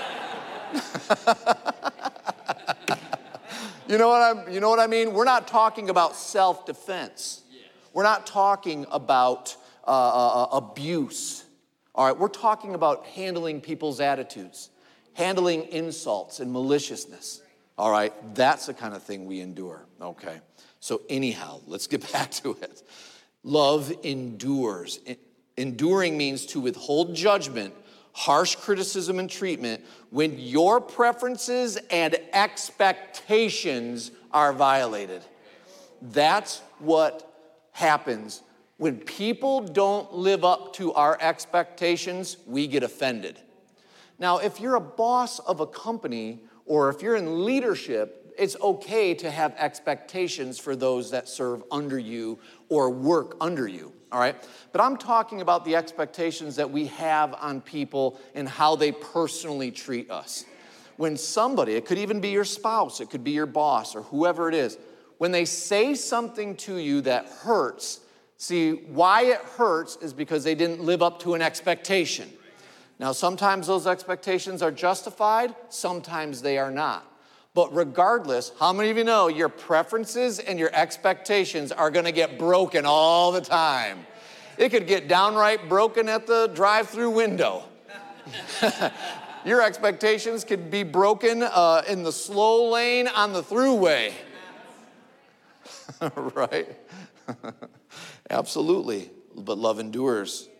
You know what I'm, you know what I mean? We're not talking about self-defense. We're not talking about uh, uh, abuse. All right, we're talking about handling people's attitudes, handling insults and maliciousness. All right, that's the kind of thing we endure. Okay, so anyhow, let's get back to it. Love endures. Enduring means to withhold judgment, harsh criticism and treatment when your preferences and expectations are violated. That's what happens. When people don't live up to our expectations, we get offended. Now, if you're a boss of a company or if you're in leadership, it's okay to have expectations for those that serve under you or work under you, all right? But I'm talking about the expectations that we have on people and how they personally treat us. When somebody, it could even be your spouse, it could be your boss or whoever it is, when they say something to you that hurts, see, why it hurts is because they didn't live up to an expectation. Now, sometimes those expectations are justified, sometimes they are not. But regardless, how many of you know your preferences and your expectations are going to get broken all the time? It could get downright broken at the drive-through window. Your expectations could be broken uh, in the slow lane on the throughway. Right? Absolutely. But love endures.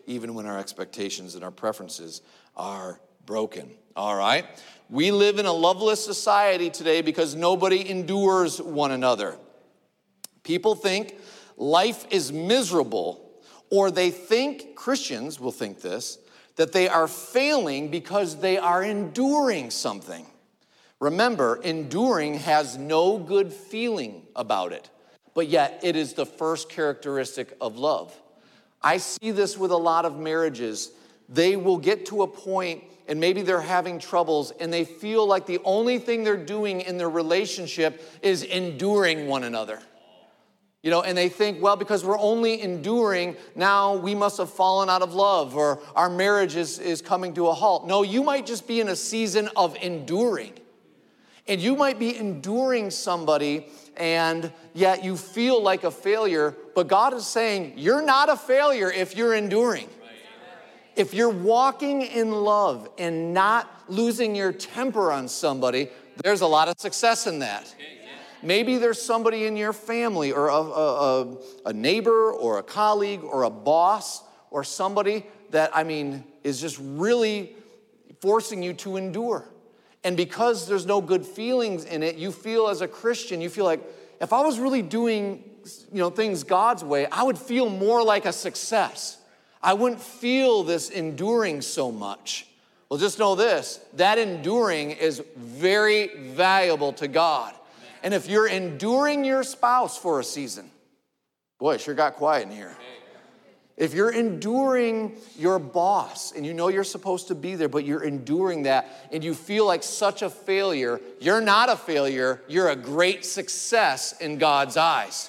even when our expectations and our preferences are broken. All right? We live in a loveless society today because nobody endures one another. People think life is miserable, or they think, Christians will think this, that they are failing because they are enduring something. Remember, enduring has no good feeling about it, but yet it is the first characteristic of love. I see this with a lot of marriages. They will get to a point, and maybe they're having troubles, and they feel like the only thing they're doing in their relationship is enduring one another. You know, and they think, well, because we're only enduring, now we must have fallen out of love, or our marriage is, is coming to a halt. No, you might just be in a season of enduring. And you might be enduring somebody, and yet you feel like a failure, but God is saying, you're not a failure if you're enduring. If you're walking in love and not losing your temper on somebody, there's a lot of success in that. Maybe there's somebody in your family, or a, a, a neighbor, or a colleague, or a boss, or somebody that, I mean, is just really forcing you to endure. And because there's no good feelings in it, you feel as a Christian, you feel like, if I was really doing, you know, things God's way, I would feel more like a success. I wouldn't feel this enduring so much. Well, just know this, that enduring is very valuable to God. And if you're enduring your spouse for a season, boy, it sure got quiet in here. If you're enduring your boss, and you know you're supposed to be there, but you're enduring that, and you feel like such a failure, you're not a failure, you're a great success in God's eyes.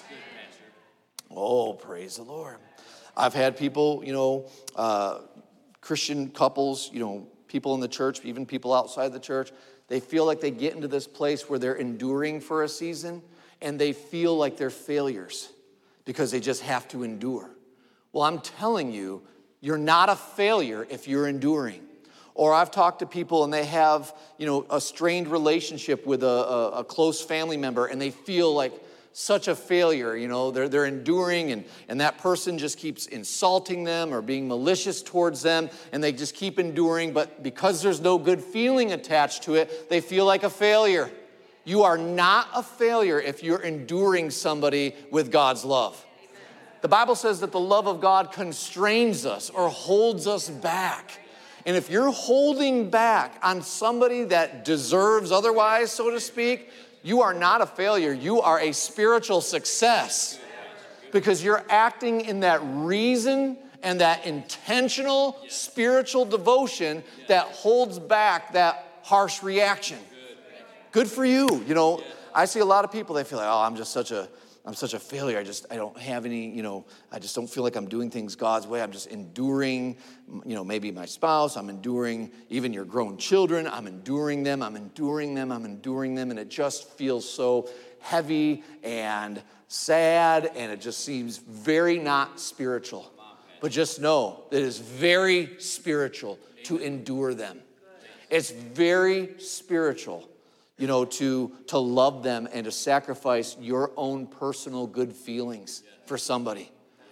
Oh, praise the Lord. I've had people, you know, uh, Christian couples, you know, people in the church, even people outside the church, they feel like they get into this place where they're enduring for a season, and they feel like they're failures because they just have to endure. Well, I'm telling you, you're not a failure if you're enduring. Or I've talked to people and they have, you know, a strained relationship with a, a, a close family member, and they feel like such a failure, you know, they're, they're enduring, and, and that person just keeps insulting them or being malicious towards them, and they just keep enduring, but because there's no good feeling attached to it, they feel like a failure. You are not a failure if you're enduring somebody with God's love. The Bible says that the love of God constrains us or holds us back. And if you're holding back on somebody that deserves otherwise, so to speak, you are not a failure. You are a spiritual success because you're acting in that reason and that intentional spiritual devotion that holds back that harsh reaction. Good for you. You know, I see a lot of people, they feel like, oh, I'm just such a I'm such a failure. I just, I don't have any, you know, I just don't feel like I'm doing things God's way. I'm just enduring, you know, maybe my spouse. I'm enduring even your grown children. I'm enduring them. I'm enduring them. I'm enduring them. And it just feels so heavy and sad. And it just seems very not spiritual. But just know that it is very spiritual to endure them. It's very spiritual, you know, to, to love them and to sacrifice your own personal good feelings for somebody.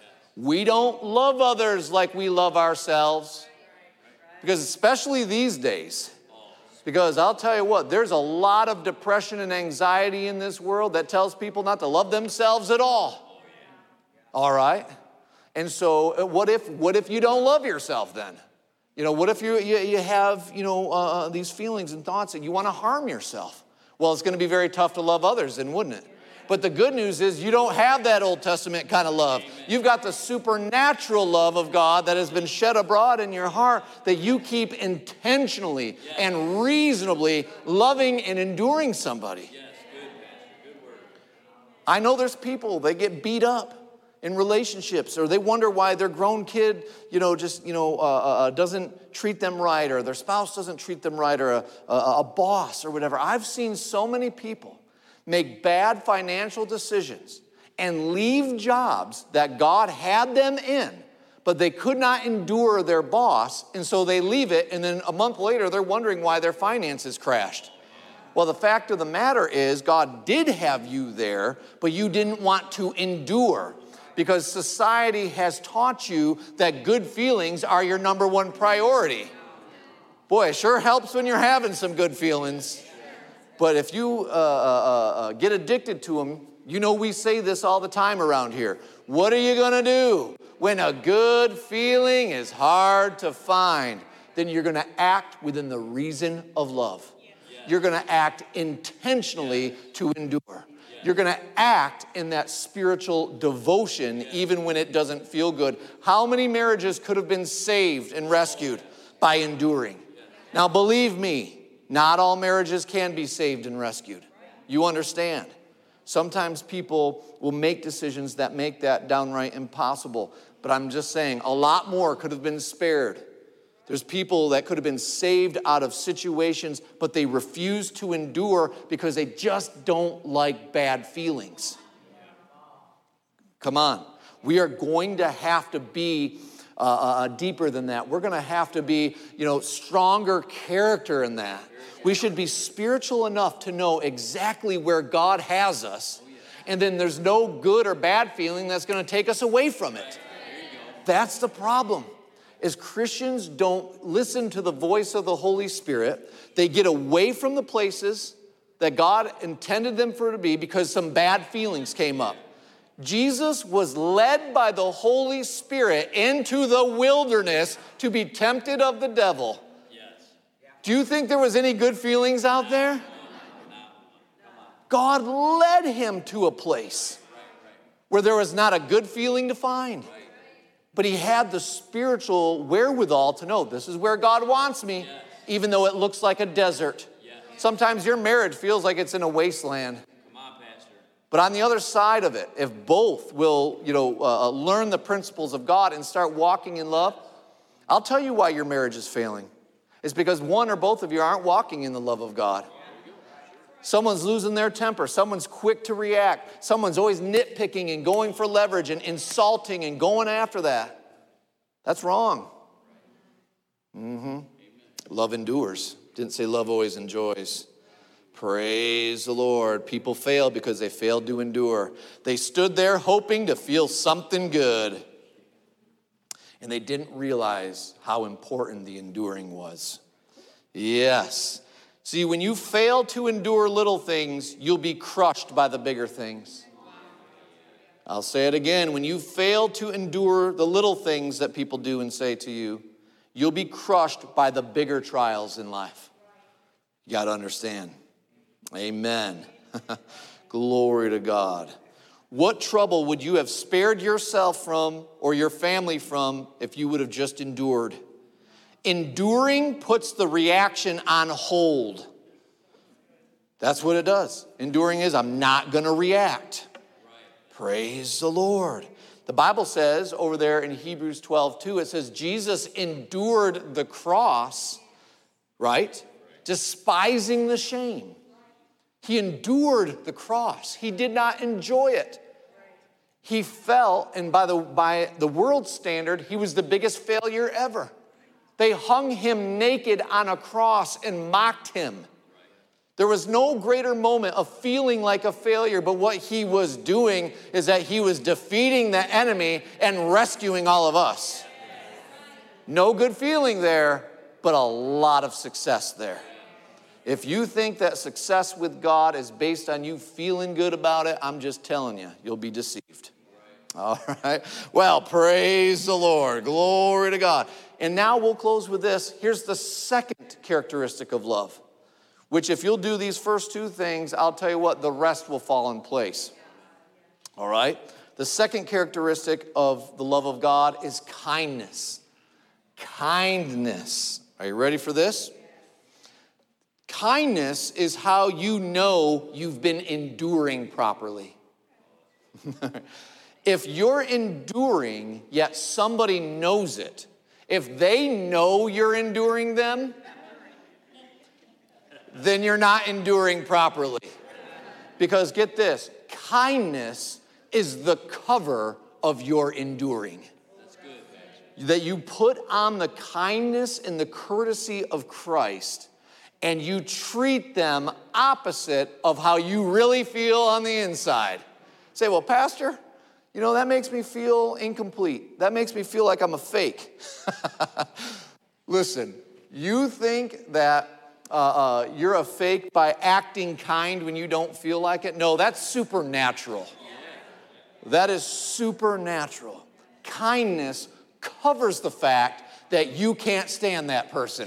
We don't love others like we love ourselves. Because especially these days, because I'll tell you what, there's a lot of depression and anxiety in this world that tells people not to love themselves at all. All right? And so what if, what if you don't love yourself then? You know, what if you, you, you have, you know, uh, these feelings and thoughts that you want to harm yourself? Well, it's going to be very tough to love others then, wouldn't it? But the good news is you don't have that Old Testament kind of love. You've got the supernatural love of God that has been shed abroad in your heart that you keep intentionally and reasonably loving and enduring somebody. I know there's people, they get beat up in relationships, or they wonder why their grown kid, you know, just, you know, uh, uh, doesn't treat them right, or their spouse doesn't treat them right, or a, a, a boss or whatever. I've seen so many people make bad financial decisions and leave jobs that God had them in, but they could not endure their boss, and so they leave it, and then a month later, they're wondering why their finances crashed. Well, the fact of the matter is God did have you there, but you didn't want to endure. Because society has taught you that good feelings are your number one priority. Boy, it sure helps when you're having some good feelings. But if you uh, uh, uh, get addicted to them, you know we say this all the time around here. What are you going to do when a good feeling is hard to find? Then you're going to act within the reason of love. You're going to act intentionally to endure. You're going to act in that spiritual devotion even when it doesn't feel good. How many marriages could have been saved and rescued by enduring? Now, believe me, not all marriages can be saved and rescued. You understand. Sometimes people will make decisions that make that downright impossible. But I'm just saying, a lot more could have been spared. There's people that could have been saved out of situations, but they refuse to endure because they just don't like bad feelings. Come on. We are going to have to be uh, uh, deeper than that. We're going to have to be, you know, stronger character in that. We should be spiritual enough to know exactly where God has us, and then there's no good or bad feeling that's going to take us away from it. That's the problem. Is Christians don't listen to the voice of the Holy Spirit. They get away from the places that God intended them for to be because some bad feelings came up. Jesus was led by the Holy Spirit into the wilderness to be tempted of the devil. Do you think there was any good feelings out there? God led him to a place where there was not a good feeling to find. But he had the spiritual wherewithal to know this is where God wants me, even though it looks like a desert. Sometimes your marriage feels like it's in a wasteland. But on the other side of it, if both will, you know, uh, learn the principles of God and start walking in love, I'll tell you why your marriage is failing. It's because one or both of you aren't walking in the love of God. Someone's losing their temper. Someone's quick to react. Someone's always nitpicking and going for leverage and insulting and going after that. That's wrong. Mm-hmm. Love endures. Didn't say love always enjoys. Praise the Lord. People fail because they failed to endure. They stood there hoping to feel something good. And they didn't realize how important the enduring was. Yes. See, when you fail to endure little things, you'll be crushed by the bigger things. I'll say it again. When you fail to endure the little things that people do and say to you, you'll be crushed by the bigger trials in life. You got to understand. Amen. Glory to God. What trouble would you have spared yourself from or your family from if you would have just endured? Enduring puts the reaction on hold. That's what it does. Enduring is, I'm not going to react. Praise the Lord. The Bible says over there in Hebrews twelve two, it says Jesus endured the cross, right? Despising the shame. He endured the cross. He did not enjoy it. He fell, and by the, by the world standard, he was the biggest failure ever. They hung him naked on a cross and mocked him. There was no greater moment of feeling like a failure, but what he was doing is that he was defeating the enemy and rescuing all of us. No good feeling there, but a lot of success there. If you think that success with God is based on you feeling good about it, I'm just telling you, you'll be deceived. All right. Well, praise the Lord. Glory to God. And now we'll close with this. Here's the second characteristic of love, which if you'll do these first two things, I'll tell you what, the rest will fall in place. All right? The second characteristic of the love of God is kindness. Kindness. Are you ready for this? Kindness is how you know you've been enduring properly. If you're enduring, yet somebody knows it, if they know you're enduring them, then you're not enduring properly. Because get this, kindness is the cover of your enduring. That's good, that you put on the kindness and the courtesy of Christ, and you treat them opposite of how you really feel on the inside. Say, well, Pastor, You know, that makes me feel incomplete. That makes me feel like I'm a fake. Listen, you think that uh, uh, you're a fake by acting kind when you don't feel like it? No, that's supernatural. That is supernatural. Kindness covers the fact that you can't stand that person.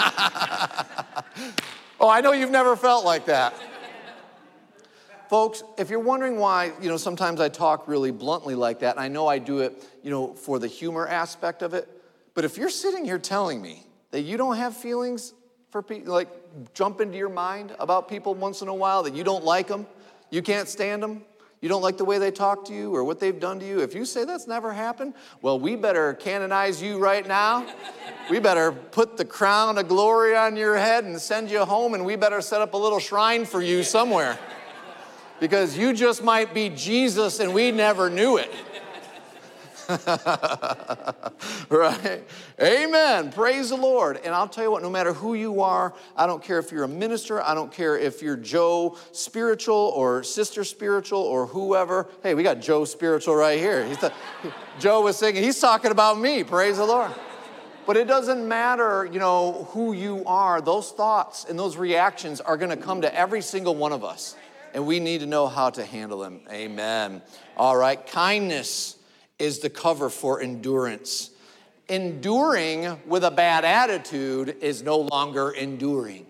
Oh, I know you've never felt like that. Folks, if you're wondering why, you know, sometimes I talk really bluntly like that, and I know I do it, you know, for the humor aspect of it, but if you're sitting here telling me that you don't have feelings for people, like jump into your mind about people once in a while, that you don't like them, you can't stand them, you don't like the way they talk to you or what they've done to you, if you say that's never happened, well, we better canonize you right now. We better put the crown of glory on your head and send you home, and we better set up a little shrine for you somewhere. Because you just might be Jesus and we never knew it. Right? Amen. Praise the Lord. And I'll tell you what, no matter who you are, I don't care if you're a minister, I don't care if you're Joe Spiritual or Sister Spiritual or whoever. Hey, we got Joe Spiritual right here. He's the, Joe was singing, he's talking about me. Praise the Lord. But it doesn't matter, you know, who you are. Those thoughts and those reactions are going to come to every single one of us. And we need to know how to handle them. Amen. All right. Kindness is the cover for endurance. Enduring with a bad attitude is no longer enduring.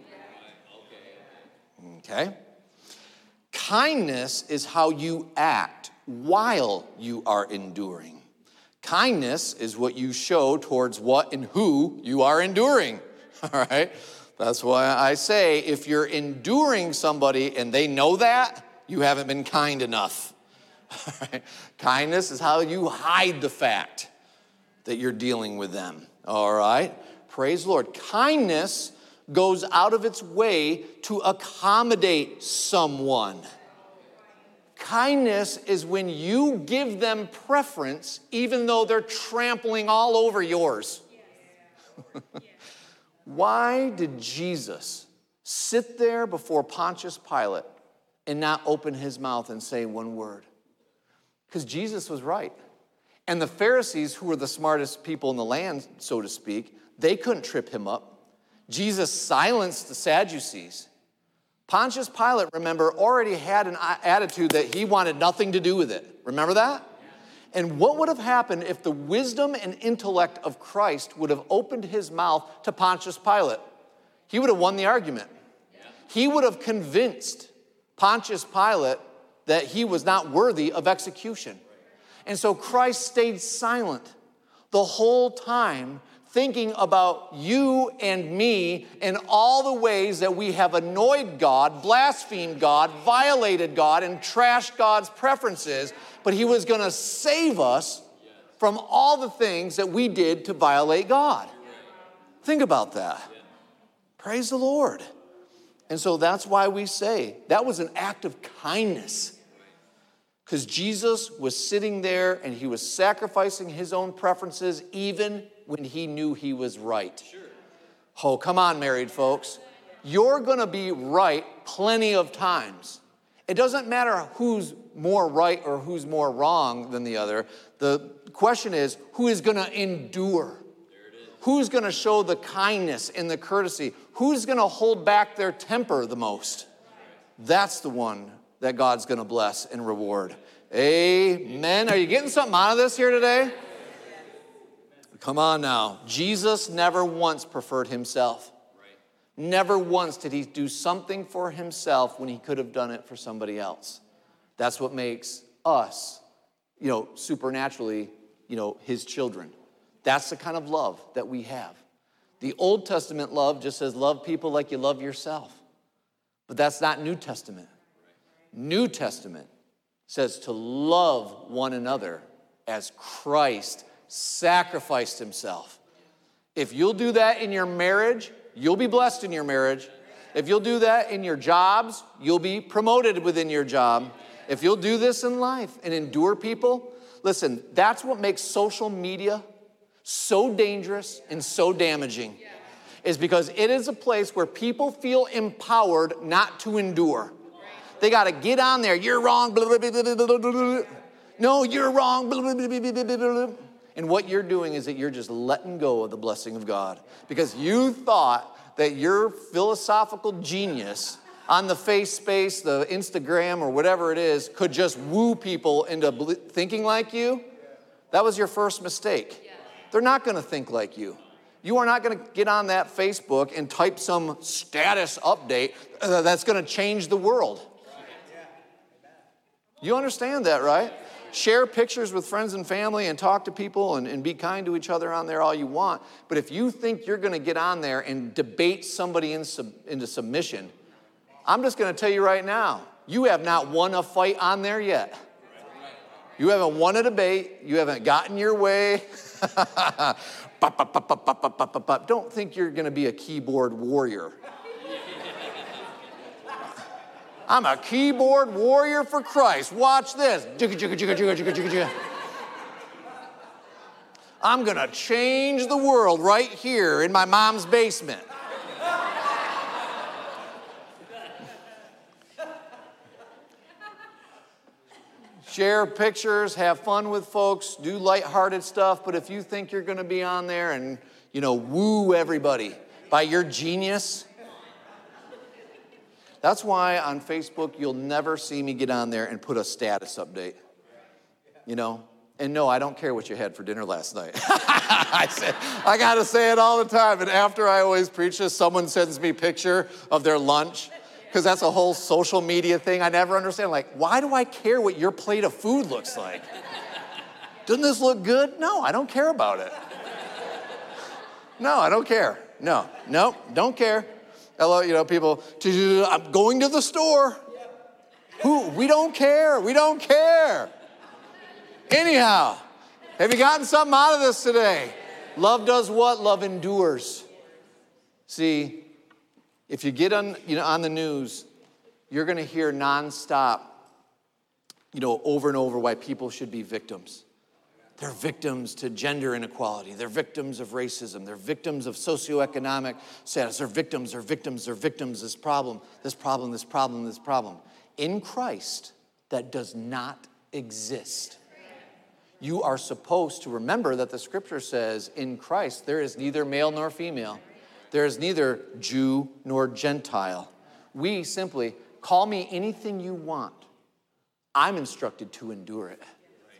Okay? Kindness is how you act while you are enduring. Kindness is what you show towards what and who you are enduring. All right? That's why I say if you're enduring somebody and they know that, you haven't been kind enough. Right? Kindness is how you hide the fact that you're dealing with them. All right? Praise the Lord. Kindness goes out of its way to accommodate someone. Kindness is when you give them preference even though they're trampling all over yours. Why did Jesus sit there before Pontius Pilate and not open his mouth and say one word? Because Jesus was right. And the Pharisees, who were the smartest people in the land, so to speak, they couldn't trip him up. Jesus silenced the Sadducees. Pontius Pilate, remember, already had an attitude that he wanted nothing to do with it. Remember that? And what would have happened if the wisdom and intellect of Christ would have opened his mouth to Pontius Pilate? He would have won the argument. He would have convinced Pontius Pilate that he was not worthy of execution. And so Christ stayed silent the whole time, thinking about you and me and all the ways that we have annoyed God, blasphemed God, violated God, and trashed God's preferences. But he was going to save us from all the things that we did to violate God. Think about that. Praise the Lord. And so that's why we say that was an act of kindness. Because Jesus was sitting there and he was sacrificing his own preferences even when he knew he was right. Sure. Oh, come on, married folks. You're going to be right plenty of times. It doesn't matter who's more right or who's more wrong than the other. The question is, who is going to endure? Who's going to show the kindness and the courtesy? Who's going to hold back their temper the most? That's the one that God's going to bless and reward. Amen. Are you getting something out of this here today? Come on now. Jesus never once preferred himself. Never once did he do something for himself when he could have done it for somebody else. That's what makes us, you know, supernaturally, you know, his children. That's the kind of love that we have. The Old Testament love just says love people like you love yourself. But that's not New Testament. New Testament says to love one another as Christ sacrificed himself. If you'll do that in your marriage, you'll be blessed in your marriage. If you'll do that in your jobs, you'll be promoted within your job. If you'll do this in life and endure people, listen, that's what makes social media so dangerous and so damaging, is because it is a place where people feel empowered not to endure. They got to get on there. You're wrong. Blah, blah, blah, blah, blah, blah. No, you're wrong. Blah, blah, blah, blah, blah, blah, blah. And what you're doing is that you're just letting go of the blessing of God because you thought that your philosophical genius on the face space, the Instagram or whatever it is, could just woo people into thinking like you. That was your first mistake. They're not going to think like you. You are not going to get on that Facebook and type some status update uh, that's going to change the world. You understand that, right? Share pictures with friends and family and talk to people and, and be kind to each other on there all you want. But if you think you're going to get on there and debate somebody in sub, into submission, I'm just going to tell you right now, you have not won a fight on there yet. You haven't won a debate. You haven't gotten your way. Don't think you're going to be a keyboard warrior. I'm a keyboard warrior for Christ. Watch this. I'm going to change the world right here in my mom's basement. Share pictures, have fun with folks, do lighthearted stuff, but if you think you're going to be on there and, you know, woo everybody by your genius, that's why on Facebook you'll never see me get on there and put a status update, you know? And no, I don't care what you had for dinner last night. I said, I got to say it all the time, and after I always preach this, someone sends me a picture of their lunch. Because that's a whole social media thing I never understand. Like, why do I care what your plate of food looks like? Doesn't this look good? No, I don't care about it. No, I don't care. No, no, don't care. Hello, you know, people, I'm going to the store. Who? We don't care. We don't care. Anyhow, have you gotten something out of this today? Love does what? Love endures. See, if you get on, you know, on the news, you're going to hear nonstop, you know, over and over why people should be victims. They're victims to gender inequality. They're victims of racism. They're victims of socioeconomic status. They're victims, they're victims, they're victims, this problem, this problem, this problem, this problem. In Christ, that does not exist. You are supposed to remember that the scripture says, in Christ, there is neither male nor female. There is neither Jew nor Gentile. We simply, call me anything you want. I'm instructed to endure it.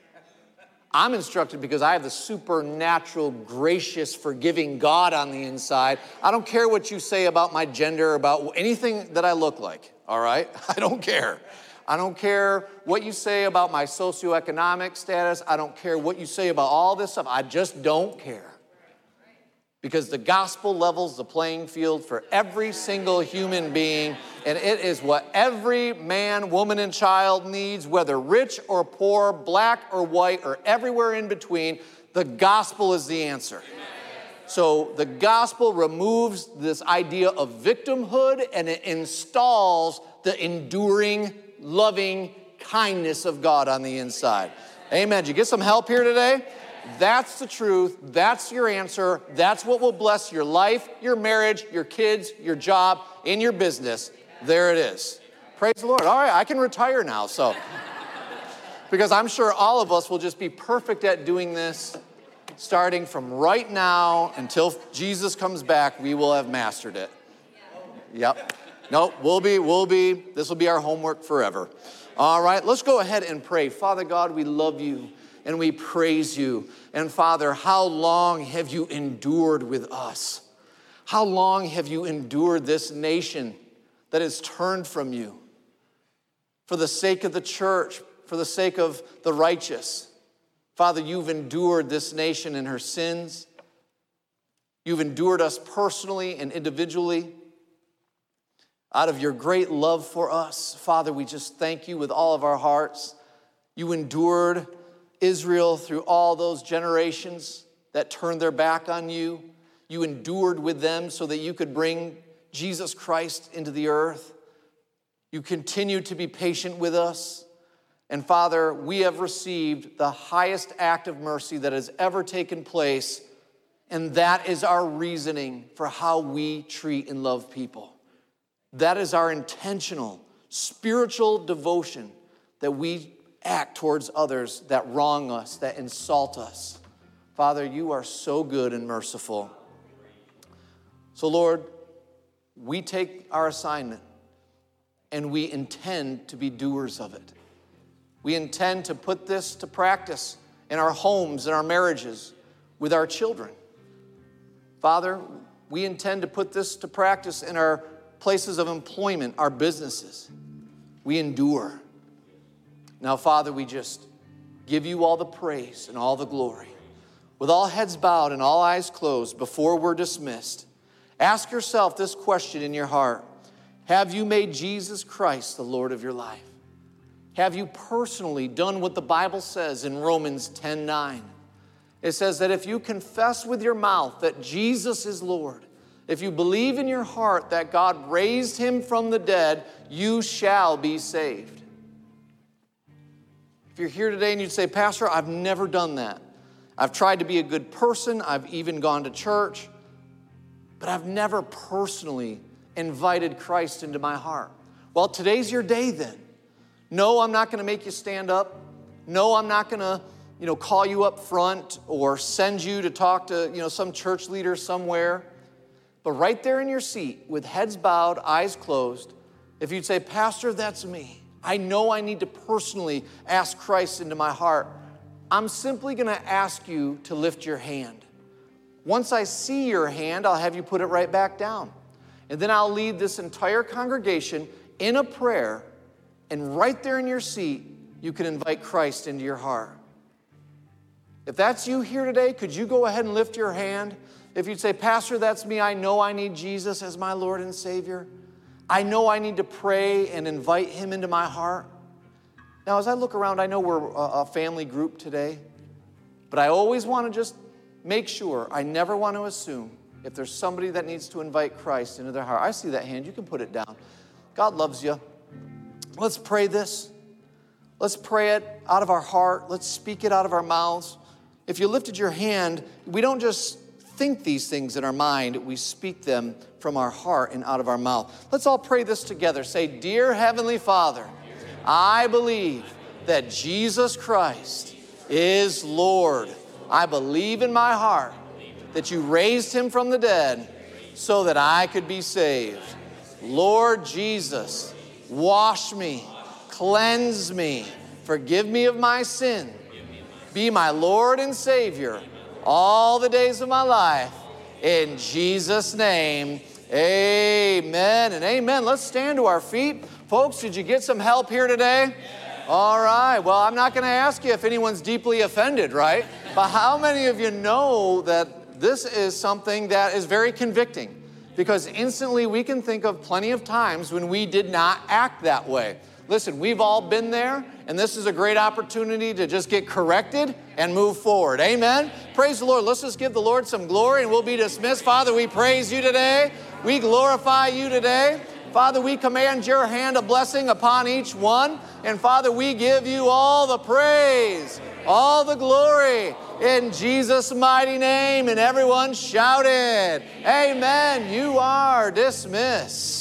I'm instructed because I have the supernatural, gracious, forgiving God on the inside. I don't care what you say about my gender, about anything that I look like, all right? I don't care. I don't care what you say about my socioeconomic status. I don't care what you say about all this stuff. I just don't care. Because the gospel levels the playing field for every single human being, and it is what every man, woman, and child needs, whether rich or poor, black or white, or everywhere in between. The gospel is the answer. So the gospel removes this idea of victimhood, and it installs the enduring, loving kindness of God on the inside. Amen. Did you get some help here today? That's the truth. That's your answer. That's what will bless your life, your marriage, your kids, your job, and your business. There it is. Praise the Lord. All right, I can retire now, so. Because I'm sure all of us will just be perfect at doing this. Starting from right now until Jesus comes back, we will have mastered it. Yep. Nope, we'll be, we'll be, this will be our homework forever. All right, let's go ahead and pray. Father God, we love you. And we praise you. And Father, how long have you endured with us? How long have you endured this nation that has turned from you? For the sake of the church, for the sake of the righteous. Father, you've endured this nation and her sins. You've endured us personally and individually. Out of your great love for us, Father, we just thank you with all of our hearts. You endured Israel through all those generations that turned their back on you. You endured with them so that you could bring Jesus Christ into the earth. You continue to be patient with us. And Father, we have received the highest act of mercy that has ever taken place, and that is our reasoning for how we treat and love people. That is our intentional, spiritual devotion that we act towards others that wrong us, that insult us. Father, you are so good and merciful. So, Lord, we take our assignment and we intend to be doers of it. We intend to put this to practice in our homes, in our marriages, with our children. Father, we intend to put this to practice in our places of employment, our businesses. We endure. Now, Father, we just give you all the praise and all the glory. With all heads bowed and all eyes closed, before we're dismissed, ask yourself this question in your heart. Have you made Jesus Christ the Lord of your life? Have you personally done what the Bible says in Romans ten nine? It says that if you confess with your mouth that Jesus is Lord, if you believe in your heart that God raised him from the dead, you shall be saved. If you're here today and you'd say, Pastor, I've never done that. I've tried to be a good person. I've even gone to church, but I've never personally invited Christ into my heart. Well, today's your day then. No, I'm not going to make you stand up. No, I'm not going to, you know, call you up front or send you to talk to, you know, some church leader somewhere. But right there in your seat, with heads bowed, eyes closed, if you'd say, Pastor, that's me. I know I need to personally ask Christ into my heart. I'm simply going to ask you to lift your hand. Once I see your hand, I'll have you put it right back down. And then I'll lead this entire congregation in a prayer. And right there in your seat, you can invite Christ into your heart. If that's you here today, could you go ahead and lift your hand? If you'd say, Pastor, that's me. I know I need Jesus as my Lord and Savior. I know I need to pray and invite him into my heart. Now, as I look around, I know we're a family group today, but I always want to just make sure, I never want to assume if there's somebody that needs to invite Christ into their heart. I see that hand. You can put it down. God loves you. Let's pray this. Let's pray it out of our heart. Let's speak it out of our mouths. If you lifted your hand, we don't just think these things in our mind. We speak them from our heart and out of our mouth. Let's all pray this together. Say, Dear Heavenly Father, I believe that Jesus Christ is Lord. I believe in my heart that you raised him from the dead so that I could be saved. Lord Jesus, wash me, cleanse me, forgive me of my sin. Be my Lord and Savior all the days of my life. In Jesus' name, amen and amen. Let's stand to our feet. Folks, did you get some help here today? All right. Well, I'm not going to ask you if anyone's deeply offended, right? But how many of you know that this is something that is very convicting? Because instantly we can think of plenty of times when we did not act that way. Listen, we've all been there, and this is a great opportunity to just get corrected and move forward. Amen? Praise the Lord. Let's just give the Lord some glory, and we'll be dismissed. Father, we praise you today. We glorify you today. Father, we command your hand of blessing upon each one. And Father, we give you all the praise, all the glory in Jesus' mighty name. And everyone shouted, amen. You are dismissed.